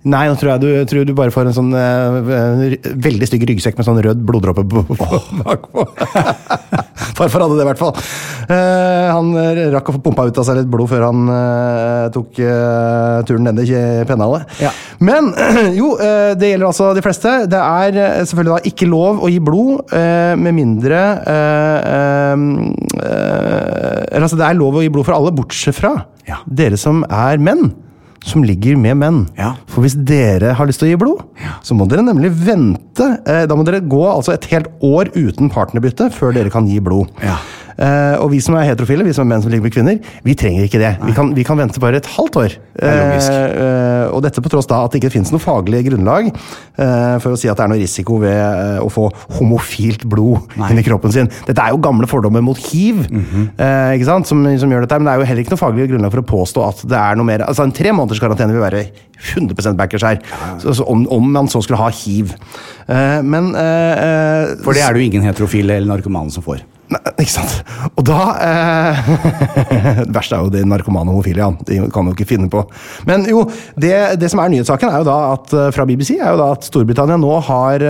Nei, nå tror jeg du, tror du bare får en sånn uh, veldig stygg ryggsekk med sånn rød bloddråpe bakpå. Farfar hadde det i hvert fall. Uh, han rakk å få pumpa ut av seg litt blod før han uh, tok uh, turen ned i pennalet. Ja. Men jo, uh, det gjelder altså de fleste. Det er uh, selvfølgelig da ikke lov å gi blod, uh, med mindre uh, uh, uh, altså det er lov å gi blod for alle, bortsett fra ja. Dere som er menn. Som ligger med menn. Ja. For hvis dere har lyst til å gi blod, ja. Så må dere nemlig vente. Eh, da må dere gå altså et helt år uten partnerbytte før dere kan gi blod. Ja. Eh, og vi som er heterofile, vi som er menn som ligger med kvinner, vi trenger ikke det. Vi kan, vi kan vente bare et halvt år. Eh, eh, og dette på tross da at det ikke finnes noe faglig grunnlag eh, for å si at det er noe risiko ved eh, å få homofilt blod Nei. Inn i kroppen sin. Dette er jo gamle fordommer mot hiv, mm-hmm. eh, ikke sant? Som, som gjør dette, men det er jo heller ikke noe faglig grunnlag for å påstå at det er noe mer. Altså en tre måneders karantene vil være hundre prosent backers her, så, så om, om man så skulle ha hiv. Eh, men eh, For det er det jo ingen heterofile eller narkomane som får. Nei, ikke sant. Og da eh, det verste er jo det narkomane homofile, ja. De kan jo ikke finne på. Men jo, det, det som er nyhetssaken er jo da at fra B B C er jo da at Storbritannia nå har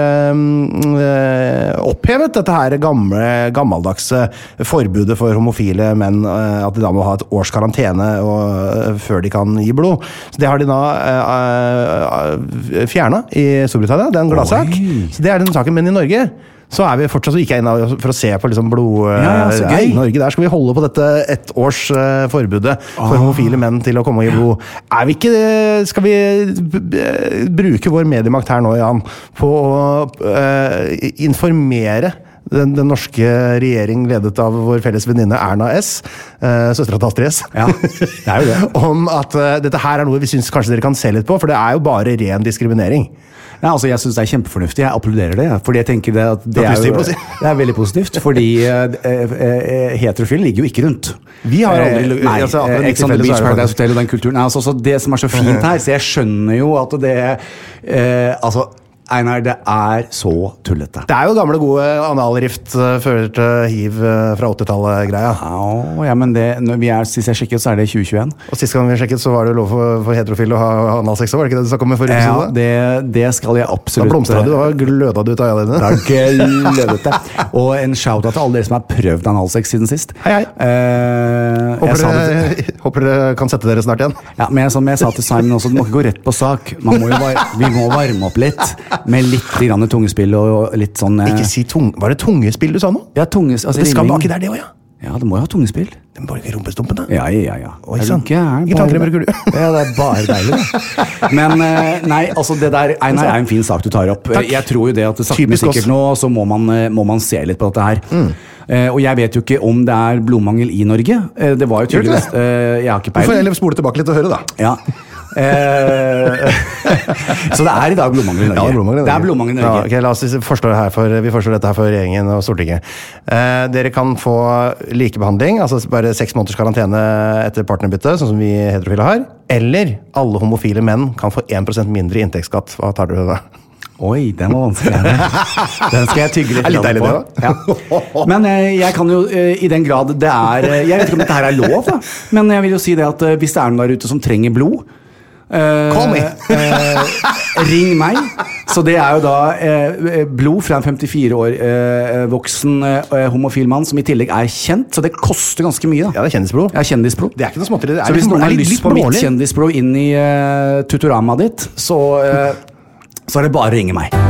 eh, opphevet dette her gamle, gammeldagse forbudet for homofile menn, eh, at de da må ha et års karantene og, før de kan gi blod. Så det har de da eh, fjernet i Storbritannia, det er en gladsak. Så det er den saken, men i Norge så er vi fortsatt ikke inne for å se på liksom blod... Ja, ja, så gøy. I Norge der skal vi holde på dette ett års uh, forbudet for ah. homofile menn til å komme og gi blod. Er vi ikke det? Skal vi b- b- bruke vår mediemakt her nå, Jan, på å uh, informere den, den norske regjering ledet av vår felles venninne Erna S, uh, søstera til Astrid S, ja, det er jo det. om at uh, dette her er noe vi synes kanskje dere kan se litt på, for det er jo bare ren diskriminering. Ja, altså jeg synes det er kjempefornuftig, jeg applauderer det, fordi jeg tenker det at det, det, er, jo, det er veldig positivt, fordi eh, eh, heterofile ligger jo ikke rundt. Vi har aldri... Nei, altså, Ex on the Beach, Paradise Hotel og den kulturen, Nei, altså, det som er så fint her, så jeg skjønner jo at det eh, altså Einar, det er så tullete. Det er jo gamle gode analrift uh, fører til hiv uh, fra åttitallet greia. Ja, ja, men det, når vi er, sist jeg sjekket, så er det tjue tjueen. Og sist gang vi sjekket, så var det lov for, for heterofil å ha analsex, var det ikke det du snakket om i forrige episode? Ja, det, det skal jeg absolutt... Da blomstret du, da gløda du ut av øynene dine. Da glødet det. Og en shout-out til alle dere som har prøvd analsex siden sist. Hei, hei. Uh, håper, dere, håper dere kan sette dere snart igjen. Ja, men jeg, som jeg sa til Simon også, du må ikke gå rett på sak. Man må jo var, vi må varme opp litt. Med litt grann tungespill og litt sånn... Eh... Ikke si tunge... Var det tungespill du sa nå? Ja, tungespill. Altså, det skal baki der, det også, ja. Ja, det må jo ha tungespill. Det må bare ikke rumpestumpen, da. Ja, ja, ja. Oi, sant. Ikke tanker bruker du. Ja, det er bare deilig, det. Men, nei, altså, det der Einar er en fin sak du tar opp. Takk. Jeg tror jo det at det sakte sikkert nå, så må man, må man se litt på dette her. Mm. Uh, og jeg vet jo ikke om det er blodmangel i Norge. Uh, det var jo tydeligvis... Uh, jeg har ikke peiling. Du får heller spole tilbake litt og høre, da. Ja. Eh, så det er i dag blodmangel i Norge. Ja, det er blodmangel i Norge. Det er blodmangel i Norge. Ja, okay, la oss forstå her for, vi foreslår dette her for regjeringen og Stortinget. Eh, dere kan få likebehandling, altså bare seks måneders karantene etter partnerbytte, sånn som vi heterofile har. Eller alle homofile menn kan få én prosent mindre inntektsskatt. Hva tar dere da? Oi, den var vanskelig. Den skal jeg tygge litt, litt deilig, på. Ja. Men eh, jeg kan jo, eh, i den grad det er Jeg vet ikke om dette her er lov, da. Men jeg vil jo si det at eh, hvis det er noen der ute som trenger blod, Call me. eh, ring meg. Så det er jo da eh, blod fra en femtifire år eh, voksen eh, homofil mann som i tillegg er kjent, så det koster ganske mye. Da. Ja, det er kjendisblod. Ja, kjendisblod. Det er ikke noe småtteri. Så hvis noen har lyst på mitt kjendisblod inn i eh, tutoramaet ditt, så, eh, så er det bare å ringe meg.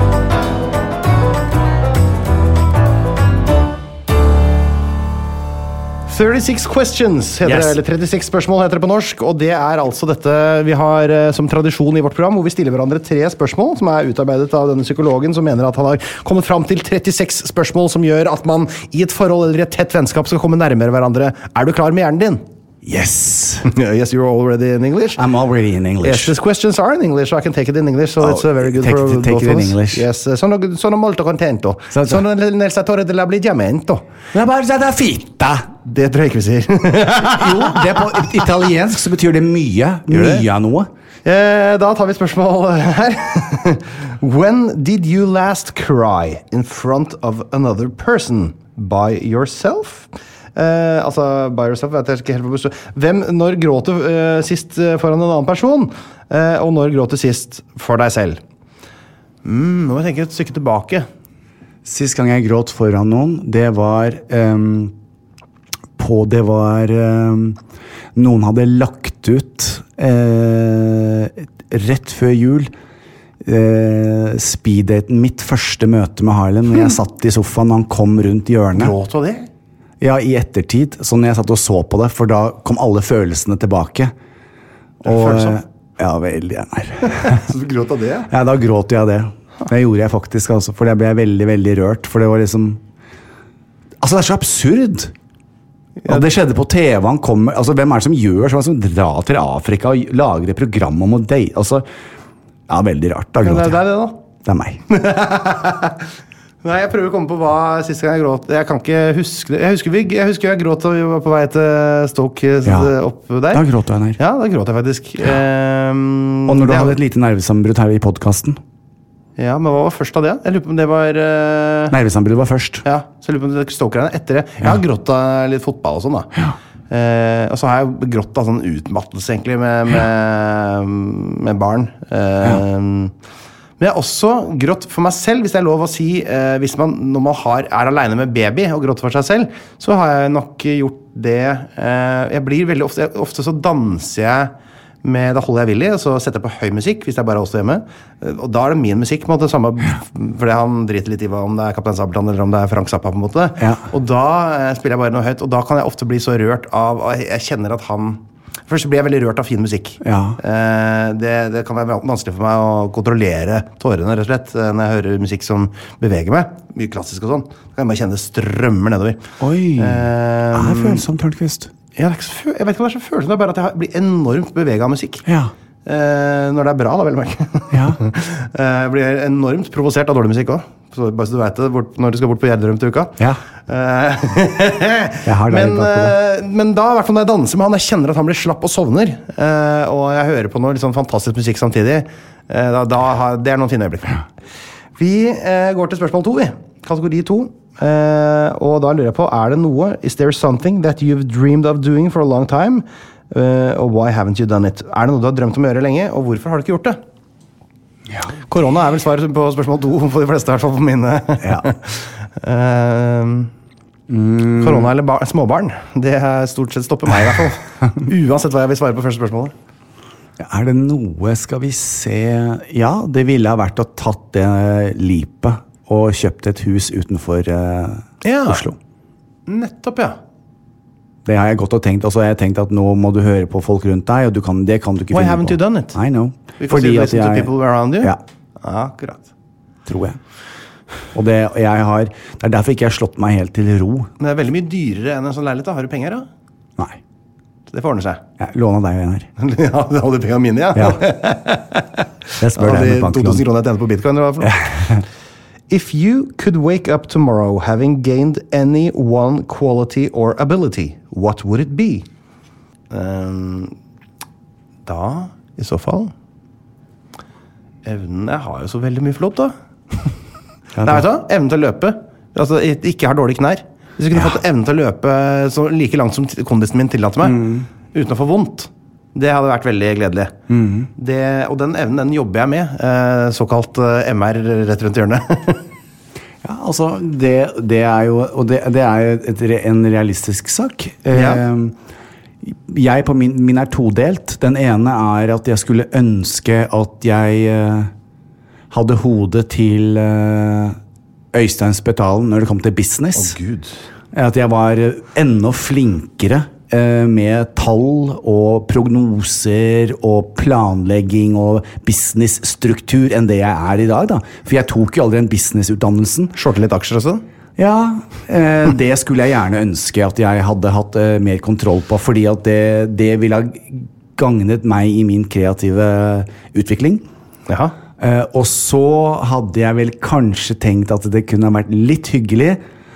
thirty-six questions, heter yes. det, eller trettiseks spørsmål heter det på norsk, og det er altså dette vi har som tradisjon i vårt program, hvor vi stiller hverandre tre spørsmål, som er utarbeidet av denne psykologen, som mener at han har kommet fram til trettiseks spørsmål som gjør at man i et forhold eller et tett vennskap skal komme nærmere hverandre. Er du klar med hjernen din? Yes. Yes, you're already in English? I'm already in English. Yes, these questions are in English, so I can take it in English, so oh, it's uh, very good take, for take both it of in us. English. Yes, sono, sono molto contento. So, so. Sono nel settore dell'abbigliamento. Det er bare det er fitta. Det tror jeg ikke vi sier. Jo, det er på italiensk så betyr det mye. Mye av noe. Eh, da tar vi spørsmål her. When did you last cry in front of another person? By yourself? Uh, altså, by yourself, vet jeg ikke helt på. Hvem, når gråter du uh, sist foran en annen person? Uh, og når gråter du sist for deg selv? Mm, nå må jeg tenke et stykke tilbake. Sist gang jeg gråt foran noen, det var um, på, det var um, noen hadde lagt ut uh, rett før jul uh, speeddaten, mitt første møte med Harlem, når jeg satt i sofaen, han kom rundt hjørnet. Gråt du det? Ja, i ettertid, så når jeg satt og så på det, for da kom alle følelsene tilbake. Og, følsom? Ja, veldig gjerne. Så du gråt av det? Ja, da gråt jeg det. Det gjorde jeg faktisk, altså, for jeg ble veldig, veldig rørt, for det var liksom... Altså, det er så absurd! Ja, det skjedde på T V, han kommer... Altså, hvem er det som gjør sånn, som drar til Afrika og lager et program om å date? Altså, ja, veldig rart, da gråt jeg. Ja, det er det da. Det er meg. Nei, jeg prøver å komme på hva siste gang jeg gråt. Jeg kan ikke huske det. Jeg husker, vi, jeg husker jeg gråt da vi var på vei til Stoke ja, opp der. Da gråt jeg her. Ja, da gråt jeg faktisk. Um, og når du det, hadde et lite nervesammenbrudd her i podcasten? Ja, men hva var først av det? Jeg lurer på om det var... Uh... Nervesammenbrudd var først. Ja, så jeg lurer på om det var Stoke-greiene etter det. Jeg har ja. grått av litt fotball og sånn da. Ja. Uh, og så har jeg grått av sånn utmattelse egentlig med, med, med barn. Uh, ja. Men jeg har også grått for meg selv, hvis det er lov å si, uh, hvis man, når man har, er alene med baby og grått for seg selv, så har jeg nok gjort det. Uh, jeg blir veldig ofte, ofte så danser jeg med, da holder jeg Willy, og så setter jeg på høy musikk hvis jeg bare er også hjemme. Og da er det min musikk, på en måte, samme, fordi han driter litt i hva, om det er Kaptein Sabeltann eller om det er Frank Zappa, på en måte. Ja. Og da eh, spiller jeg bare noe høyt, og da kan jeg ofte bli så rørt av, og jeg kjenner at han... Først blir jeg veldig rørt av fin musikk. Ja. Eh, det, det kan være vanskelig for meg å kontrollere tårene, rett og slett, når jeg hører musikk som beveger meg. Mye klassisk og sånn. Da kan jeg bare kjenne det strømmer nedover. Oi, eh, det er følsomt, Tørnquist. Ja, jeg vet ikke hva det er så følelsen, det er bare at jeg blir enormt beveget av musikk. Ja. Eh, når det er bra, da, vel merke. Ja. Jeg blir enormt provosert av dårlig musikk også. Så bare så du vet det, bort, når du skal bort på Gjerdrum til uka. Ja. Eh, jeg har det men, eh, men da, i hvert fall når jeg danser med han, jeg kjenner at han blir slapp og sovner, eh, og jeg hører på noe litt sånn fantastisk musikk samtidig, eh, da, da har, det er noen fine øyeblikk. Vi eh, går til spørsmål to, vi. Kategori to. Uh, og da lurer jeg på, er det noe is there something that you've dreamed of doing for a long time uh, og why haven't you done it? Er det noe du har drømt om å gjøre lenge, og hvorfor har du ikke gjort det? Ja. Korona er vel svaret på spørsmål to for de fleste, i hvert fall på mine. Ja. uh, mm. Korona eller bar- småbarn, det er stort sett stopper meg i hvert fall. Uansett hva jeg vil svare på første spørsmålet. Er det noe, skal vi se, ja, det ville ha vært å tatt det lipet og kjøpt et hus utenfor uh, ja. Oslo. Nettopp, ja. Det har jeg gått og tenkt. Altså, jeg har tenkt at nå må du høre på folk rundt deg, og du kan, det kan du ikke Why finne på. Why haven't you done it? I know. Because Fordi you listen at jeg, to people around you? Ja. Akkurat. Tror jeg. Og det, jeg har, det er derfor ikke jeg har slått meg helt til ro. Men det er veldig mye dyrere enn en sånn leilighet, da. Har du penger, da? Nei. Det får ordne seg. Jeg låner deg en her. Ja, du hadde pengene mine, ja. Ja. Jeg spør deg med to tusen kroner jeg tjente på bitcoin, eller hva for noe? If you could wake up tomorrow having gained any one quality or ability, what would it be? Um, da, i så fall evnen, jeg har jo så veldig mye flott da. Ja, Nei, vet du, evnen til å løpe. Altså, ikke har dårlig knær. Hvis jeg kunne ja. fått evnen til å løpe så like langt som kondisen min tillater meg, mm. uten å få vondt, det hadde vært veldig gledelig. Mm. Det, og den evnen, den jobber jeg med. Eh, såkalt eh, M R rett rundt hjørnet. Ja, altså, det, det er jo, og det, det er jo et, en realistisk sak. Ja. Eh, jeg på min, min er todelt. Den ene er at jeg skulle ønske at jeg eh, hadde hodet til eh, Øystein Spetalen når det kom til business. Å, Gud. At jeg var enda flinkere med tall og prognoser og planlegging og businessstruktur enn det jeg er i dag da. For jeg tok jo aldri en businessutdannelsen. Shorte litt aksjer også? Ja, eh, det skulle jeg gjerne ønske at jeg hadde hatt eh, mer kontroll på, fordi at det, det ville ha gagnet meg i min kreative utvikling. Jaha. Eh, og så hadde jeg vel kanskje tenkt at det kunne ha vært litt hyggelig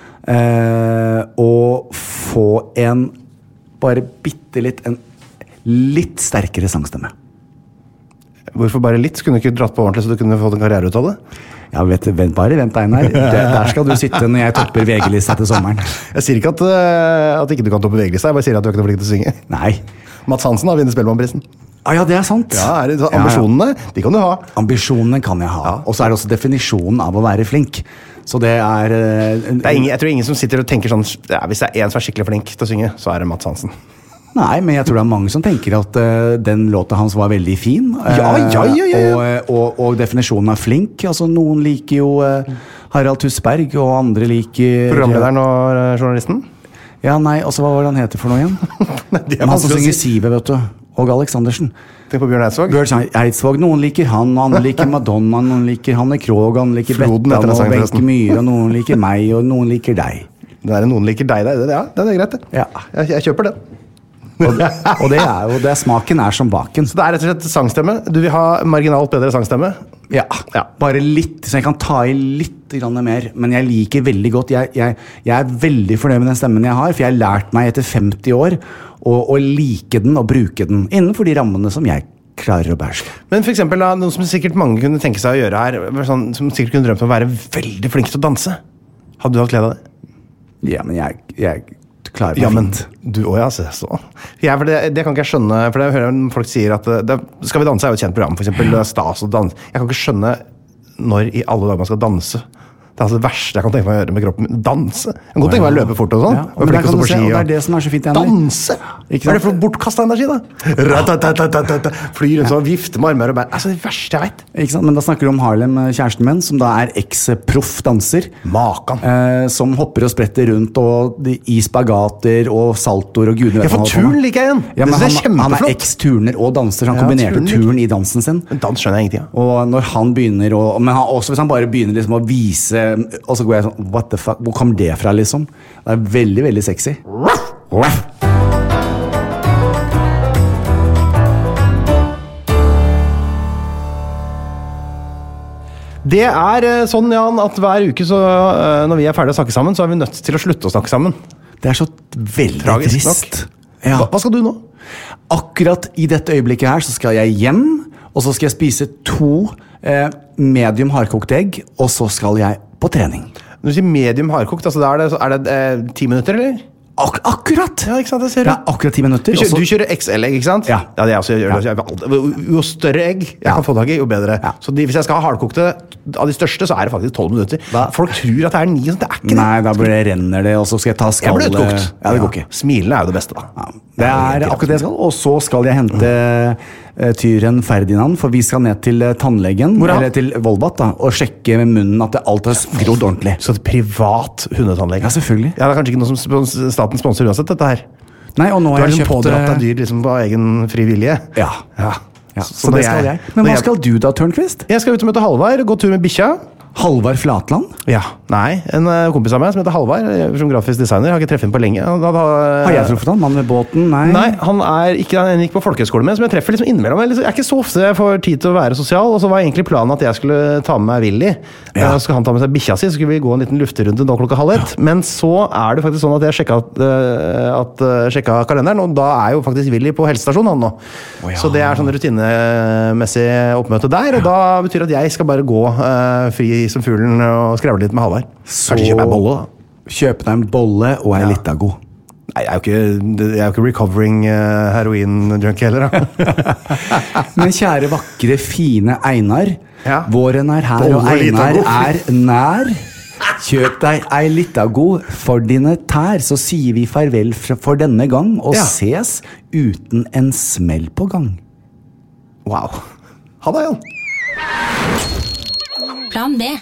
eh, å få en bare bitte litt en litt sterkere sangstemme. Hvorfor bare litt? Kunne du ikke dratt på ordentlig så du kunne fått en karriere ut av det? Ja, vet, vent bare, vent Einar. Der skal du sitte når jeg topper V G-lista til sommeren. Jeg sier ikke at, uh, at ikke du kan toppe V G-lista, jeg bare sier at du er ikke noe flink til å synge. Nei. Mats Hansen har vunnet Spellemannprisen. Ah, ja, det er sant. Ja, er det, ambisjonene, ja, ja. De kan du ha. Ambisjonene kan jeg ha. Ja. Og så er det også definisjonen av å være flink. Så det er... Uh, det er ingen, jeg tror ingen som sitter og tenker sånn, ja, hvis det er en som er skikkelig flink til å synge, så er det Mats Hansen. Nei, men jeg tror det er mange som tenker at uh, den låta hans var veldig fin. Uh, ja, ja, ja, ja. Og, og, og definisjonen av flink. Altså, noen liker jo uh, Harald Tussberg, og andre liker... Programlederen og uh, journalisten? Ja, nei, og så hva var det han heter for noe igjen? Nei, han som synger Sive, vet du. Og Aleksandersen. Tenk på Bjørn Eidsvåg. Bjørn Eidsvåg. Noen liker han, andre liker Madonna, noen liker Hanne Krogh, han liker Floden, Bettan og Wenche Myhre, og noen liker meg, og noen liker deg. Det er noen liker deg, det, ja, det er greit det. Ja. Jeg, jeg kjøper det. og, og det er jo det, smaken er som baken. Så det er rett og slett sangstemme. Du vil ha marginalt bedre sangstemme? Ja, ja. Bare litt, så jeg kan ta i litt grann mer. Men jeg liker veldig godt, jeg, jeg, jeg er veldig fornøyd med den stemmen jeg har, for jeg har lært meg etter femti år å, å like den og bruke den innenfor de rammene som jeg klarer å beherske. Men for eksempel, da, noe som sikkert mange kunne tenke seg å gjøre her, sånn, som sikkert kunne drømt om å være veldig flink til å danse. Hadde du hatt glede av det? Ja, men jeg, jeg klarer meg ja, men, fint. Du også, ja, så. så. Ja, for det, det kan ikke jeg skjønne, for det hører jeg folk sier at det, Skal vi danse er jo et kjent program, for eksempel Stas og dans. Jeg kan ikke skjønne når i alle dager man skal danse. Det er altså det verste jeg kan tenke meg å gjøre med kroppen min. Danse. Jeg kan godt tenke meg å løpe fort og sånn. Ja, og, det, og se, og det er det som er så fint. Danse! Hva er det for bortkastet energi, da? Flyr rundt sånn, vifter med armer og bein. Altså, det verste jeg vet. Ikke sant? Men da snakker du om Harlem, kjæresten min, som da er eks-proff danser. Makan. Eh, som hopper og spretter rundt og, i spagater og saltoer og gudene. Ja, for turn liker jeg igjen. Ja, men det er han, kjempeflott. Han er eks-turner og danser, så han ja, kombinerte turn, turn i dansen sin. Men dans skjønner jeg ingenting. Ja. Og når han begynner å, men han, også hvis han bare begynner liksom å vise, og så går jeg sånn, what the fuck, hvor kom det fra liksom? Det er veldig, veldig sexy. Det er sånn, Jan, at hver uke så, når vi er ferdige å snakke sammen, så er vi nødt til å slutte å snakke sammen. Det er så veldig tragisk trist. Ja. Hva, hva skal du nå? Akkurat i dette øyeblikket her så skal jeg hjem, og så skal jeg spise to eh, medium hardkokt egg, og så skal jeg på trening. Når du sier medium hardkokt, altså da er det, er det eh, ti minutter, eller? Ak akkurat! Ja, ikke sant, det ser du. Ja, akkurat ti minutter. Du kjører, du kjører X L-egg, ikke sant? Ja. Ja, det er også, jeg gjør, ja. Jo større egg jeg ja. kan få tak i, jo bedre. Ja. Så de, hvis jeg skal ha hardkokte av de største, så er det faktisk tolv minutter. Da. Folk tror at det er ni, så det er ikke det. Nei, da blir det, renner det, og så skal jeg ta skallet. Jeg blir utkokt. Ja, det går ikke. Smilene er jo det beste, da. Ja. Det er akkurat det jeg skal, og så skal jeg hente uh, tyren Ferdinand, for vi skal ned til uh, tannlegen, eller til Volvat, da, og sjekke med munnen at det alt er grodd ordentlig. Så et privat hundetannlege? Ja, selvfølgelig. Ja, det er kanskje ikke noe som staten sponsorer uansett, dette her. Nei, og nå har jeg liksom kjøpt... Du har pådratt deg dyr liksom på egen fri vilje? Ja. Ja. Ja. Så, så det skal jeg. Men hva skal du da, Tørnqvist? Jeg skal ut og møte Halvard, gå tur med bikkja. Halvard Flatland? Ja, nei, en uh, kompis av meg som heter Halvard, som grafisk designer, har ikke treffet ham på lenge. Han, han, uh, har jeg truffet han? Mann med båten? Nei. Nei, han er ikke, han gikk på folkehøyskole med, som jeg treffer liksom innimellom. Jeg er ikke så ofte jeg får tid til å være sosial, og så var egentlig planen at jeg skulle ta med meg Willy. Ja. Uh, så skal han ta med seg bikkja si, så skulle vi gå en liten lufterunde nå klokka halv ett. Ja. Men så er det faktisk sånn at jeg sjekket, uh, at, uh, sjekket kalenderen, og da er jo faktisk Willy på helsestasjonen han nå. Oh, ja. Så det er sånn rutinemessig oppmøte der, og da betyr det at jeg skal bare gå uh, fri som fuglen og skrevle litt med Halvard. Kanskje kjøpe en bolle, da. Kjøpe deg en bolle og ei ja. Litt av god. Nei, jeg er jo ikke, jeg er jo ikke recovering uh, heroin-junkie heller, da. Men kjære, vakre, fine Einar. Ja. Våren er her, bolle, og Einar er nær. Kjøp deg ei lita god for dine tær, så sier vi farvel for denne gang, og ja. Ses uten en smell på gang. Wow. Ha det, Jan. Plan B.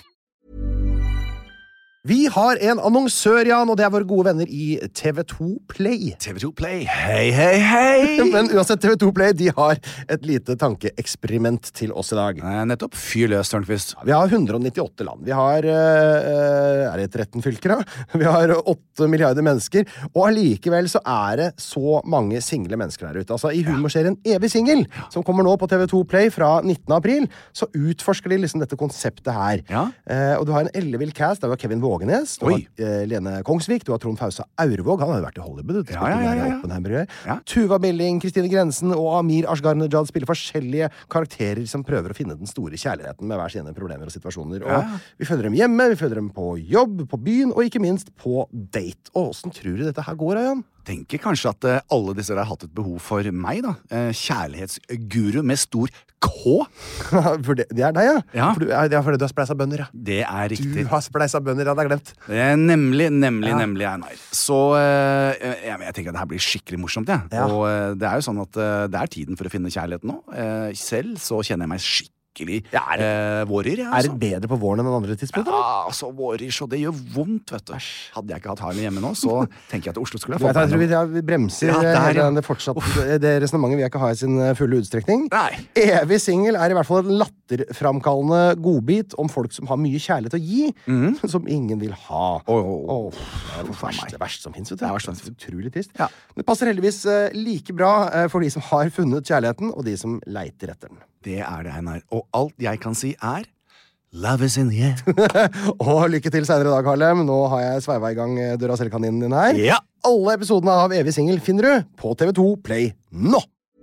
Vi har en annonsør, Jan, og det er våre gode venner i T V to Play. T V to Play, hei, hei, hei! Men uansett, T V to Play, de har et lite tankeeksperiment til oss i dag. Eh, nettopp, fyr løs, Tørnqvist. Vi har hundre og nittiåtte land. Vi har, uh, er det tretten fylker da? Vi har åtte milliarder mennesker, og allikevel så er det så mange single mennesker der ute. Altså, i humorserien Evig Single, som kommer nå på T V to Play fra nittende april, så utforsker de liksom dette konseptet her. Ja. Uh, og du har en ellevill cast, det var Kevin Våge, Vågenes, du Oi. har eh, Lene Kongsvik, du har Trond Fausa Aurvåg, han hadde vært i Hollywood. Ja, ja, ja, ja, ja. Oppenheimer. Ja. Tuva Milling, Kristine Grensen og Amir Ashgar-Najad spiller forskjellige karakterer som prøver å finne den store kjærligheten med hver sine problemer og situasjoner. Og Ja. vi følger dem hjemme, vi følger dem på jobb, på byen, og ikke minst på date. Og hvordan tror du dette her går, Jan? Tenker kanskje at eh, alle disse har hatt et behov for meg, da. Eh, kjærlighetsguru med stor K. For det, det er deg, ja? Ja. For du, ja, det er fordi du har spleisa bønner, ja. Det er Du riktig. har spleisa bønner, ja, det har jeg glemt. Det er nemlig, nemlig, Ja. nemlig, Einar. Så eh, jeg, jeg tenker at det her blir skikkelig morsomt, jeg. Ja. Og eh, det er jo sånn at eh, det er tiden for å finne kjærligheten nå. Eh, selv så kjenner jeg meg skikkelig Ja, er det- eh, vårer, jeg, Er altså. det bedre på våren enn andre tidspunkter? Ja, eller? altså, vårer, så det gjør vondt, vet du. Hadde jeg ikke hatt Harlem hjemme nå, så tenker jeg at Oslo skulle Du ha vet, fått jeg tror vi, meg ja, vi bremser Ja, der, hele ja. det, fortsatt, det resonnementet vil jeg ikke ha i sin eh, fulle utstrekning. Nei. Evig singel er i hvert fall en latterframkallende godbit om folk som har mye kjærlighet å gi, som ingen vil ha. Åh, åh, åh. Åh, det er det verste, verste som finnes, vet du. Det er verst som finnes. Utrolig trist. Ja. Men det passer heldigvis eh, like bra eh, for de som har funnet kjærligheten, og de som leiter etter den. Det er det, Einar. Og alt jeg kan si er Love is in the air. Og lykke til senere i dag, Harlem. Nå har jeg sveiva i gang eh, døra selv-kaninen din her. Ja. Alle episodene av Evig singel finner du på T V to Play nå!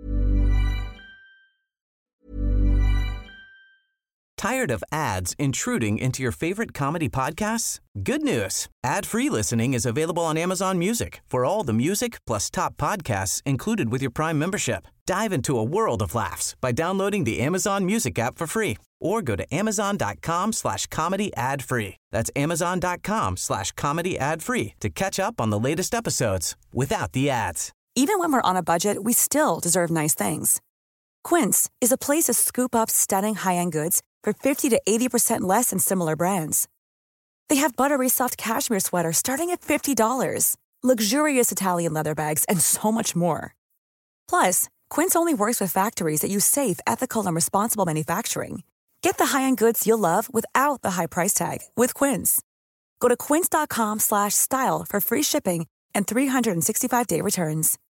Tired of ads intruding into your favorite comedy podcasts? Good news. Ad-free listening is available on Amazon Music for all the music plus top podcasts included with your Prime membership. Dive into a world of laughs by downloading the Amazon Music app for free or go to amazon.com slash comedy ad free. That's amazon.com slash comedy ad free to catch up on the latest episodes without the ads. Even when we're on a budget, we still deserve nice things. Quince is a place to scoop up stunning high-end goods for fifty to eighty percent less than similar brands. They have buttery soft cashmere sweaters starting at fifty dollars, luxurious Italian leather bags, and so much more. Plus, Quince only works with factories that use safe, ethical, and responsible manufacturing. Get the high-end goods you'll love without the high price tag with Quince. Go to quince.com slash style for free shipping and three sixty-five day returns.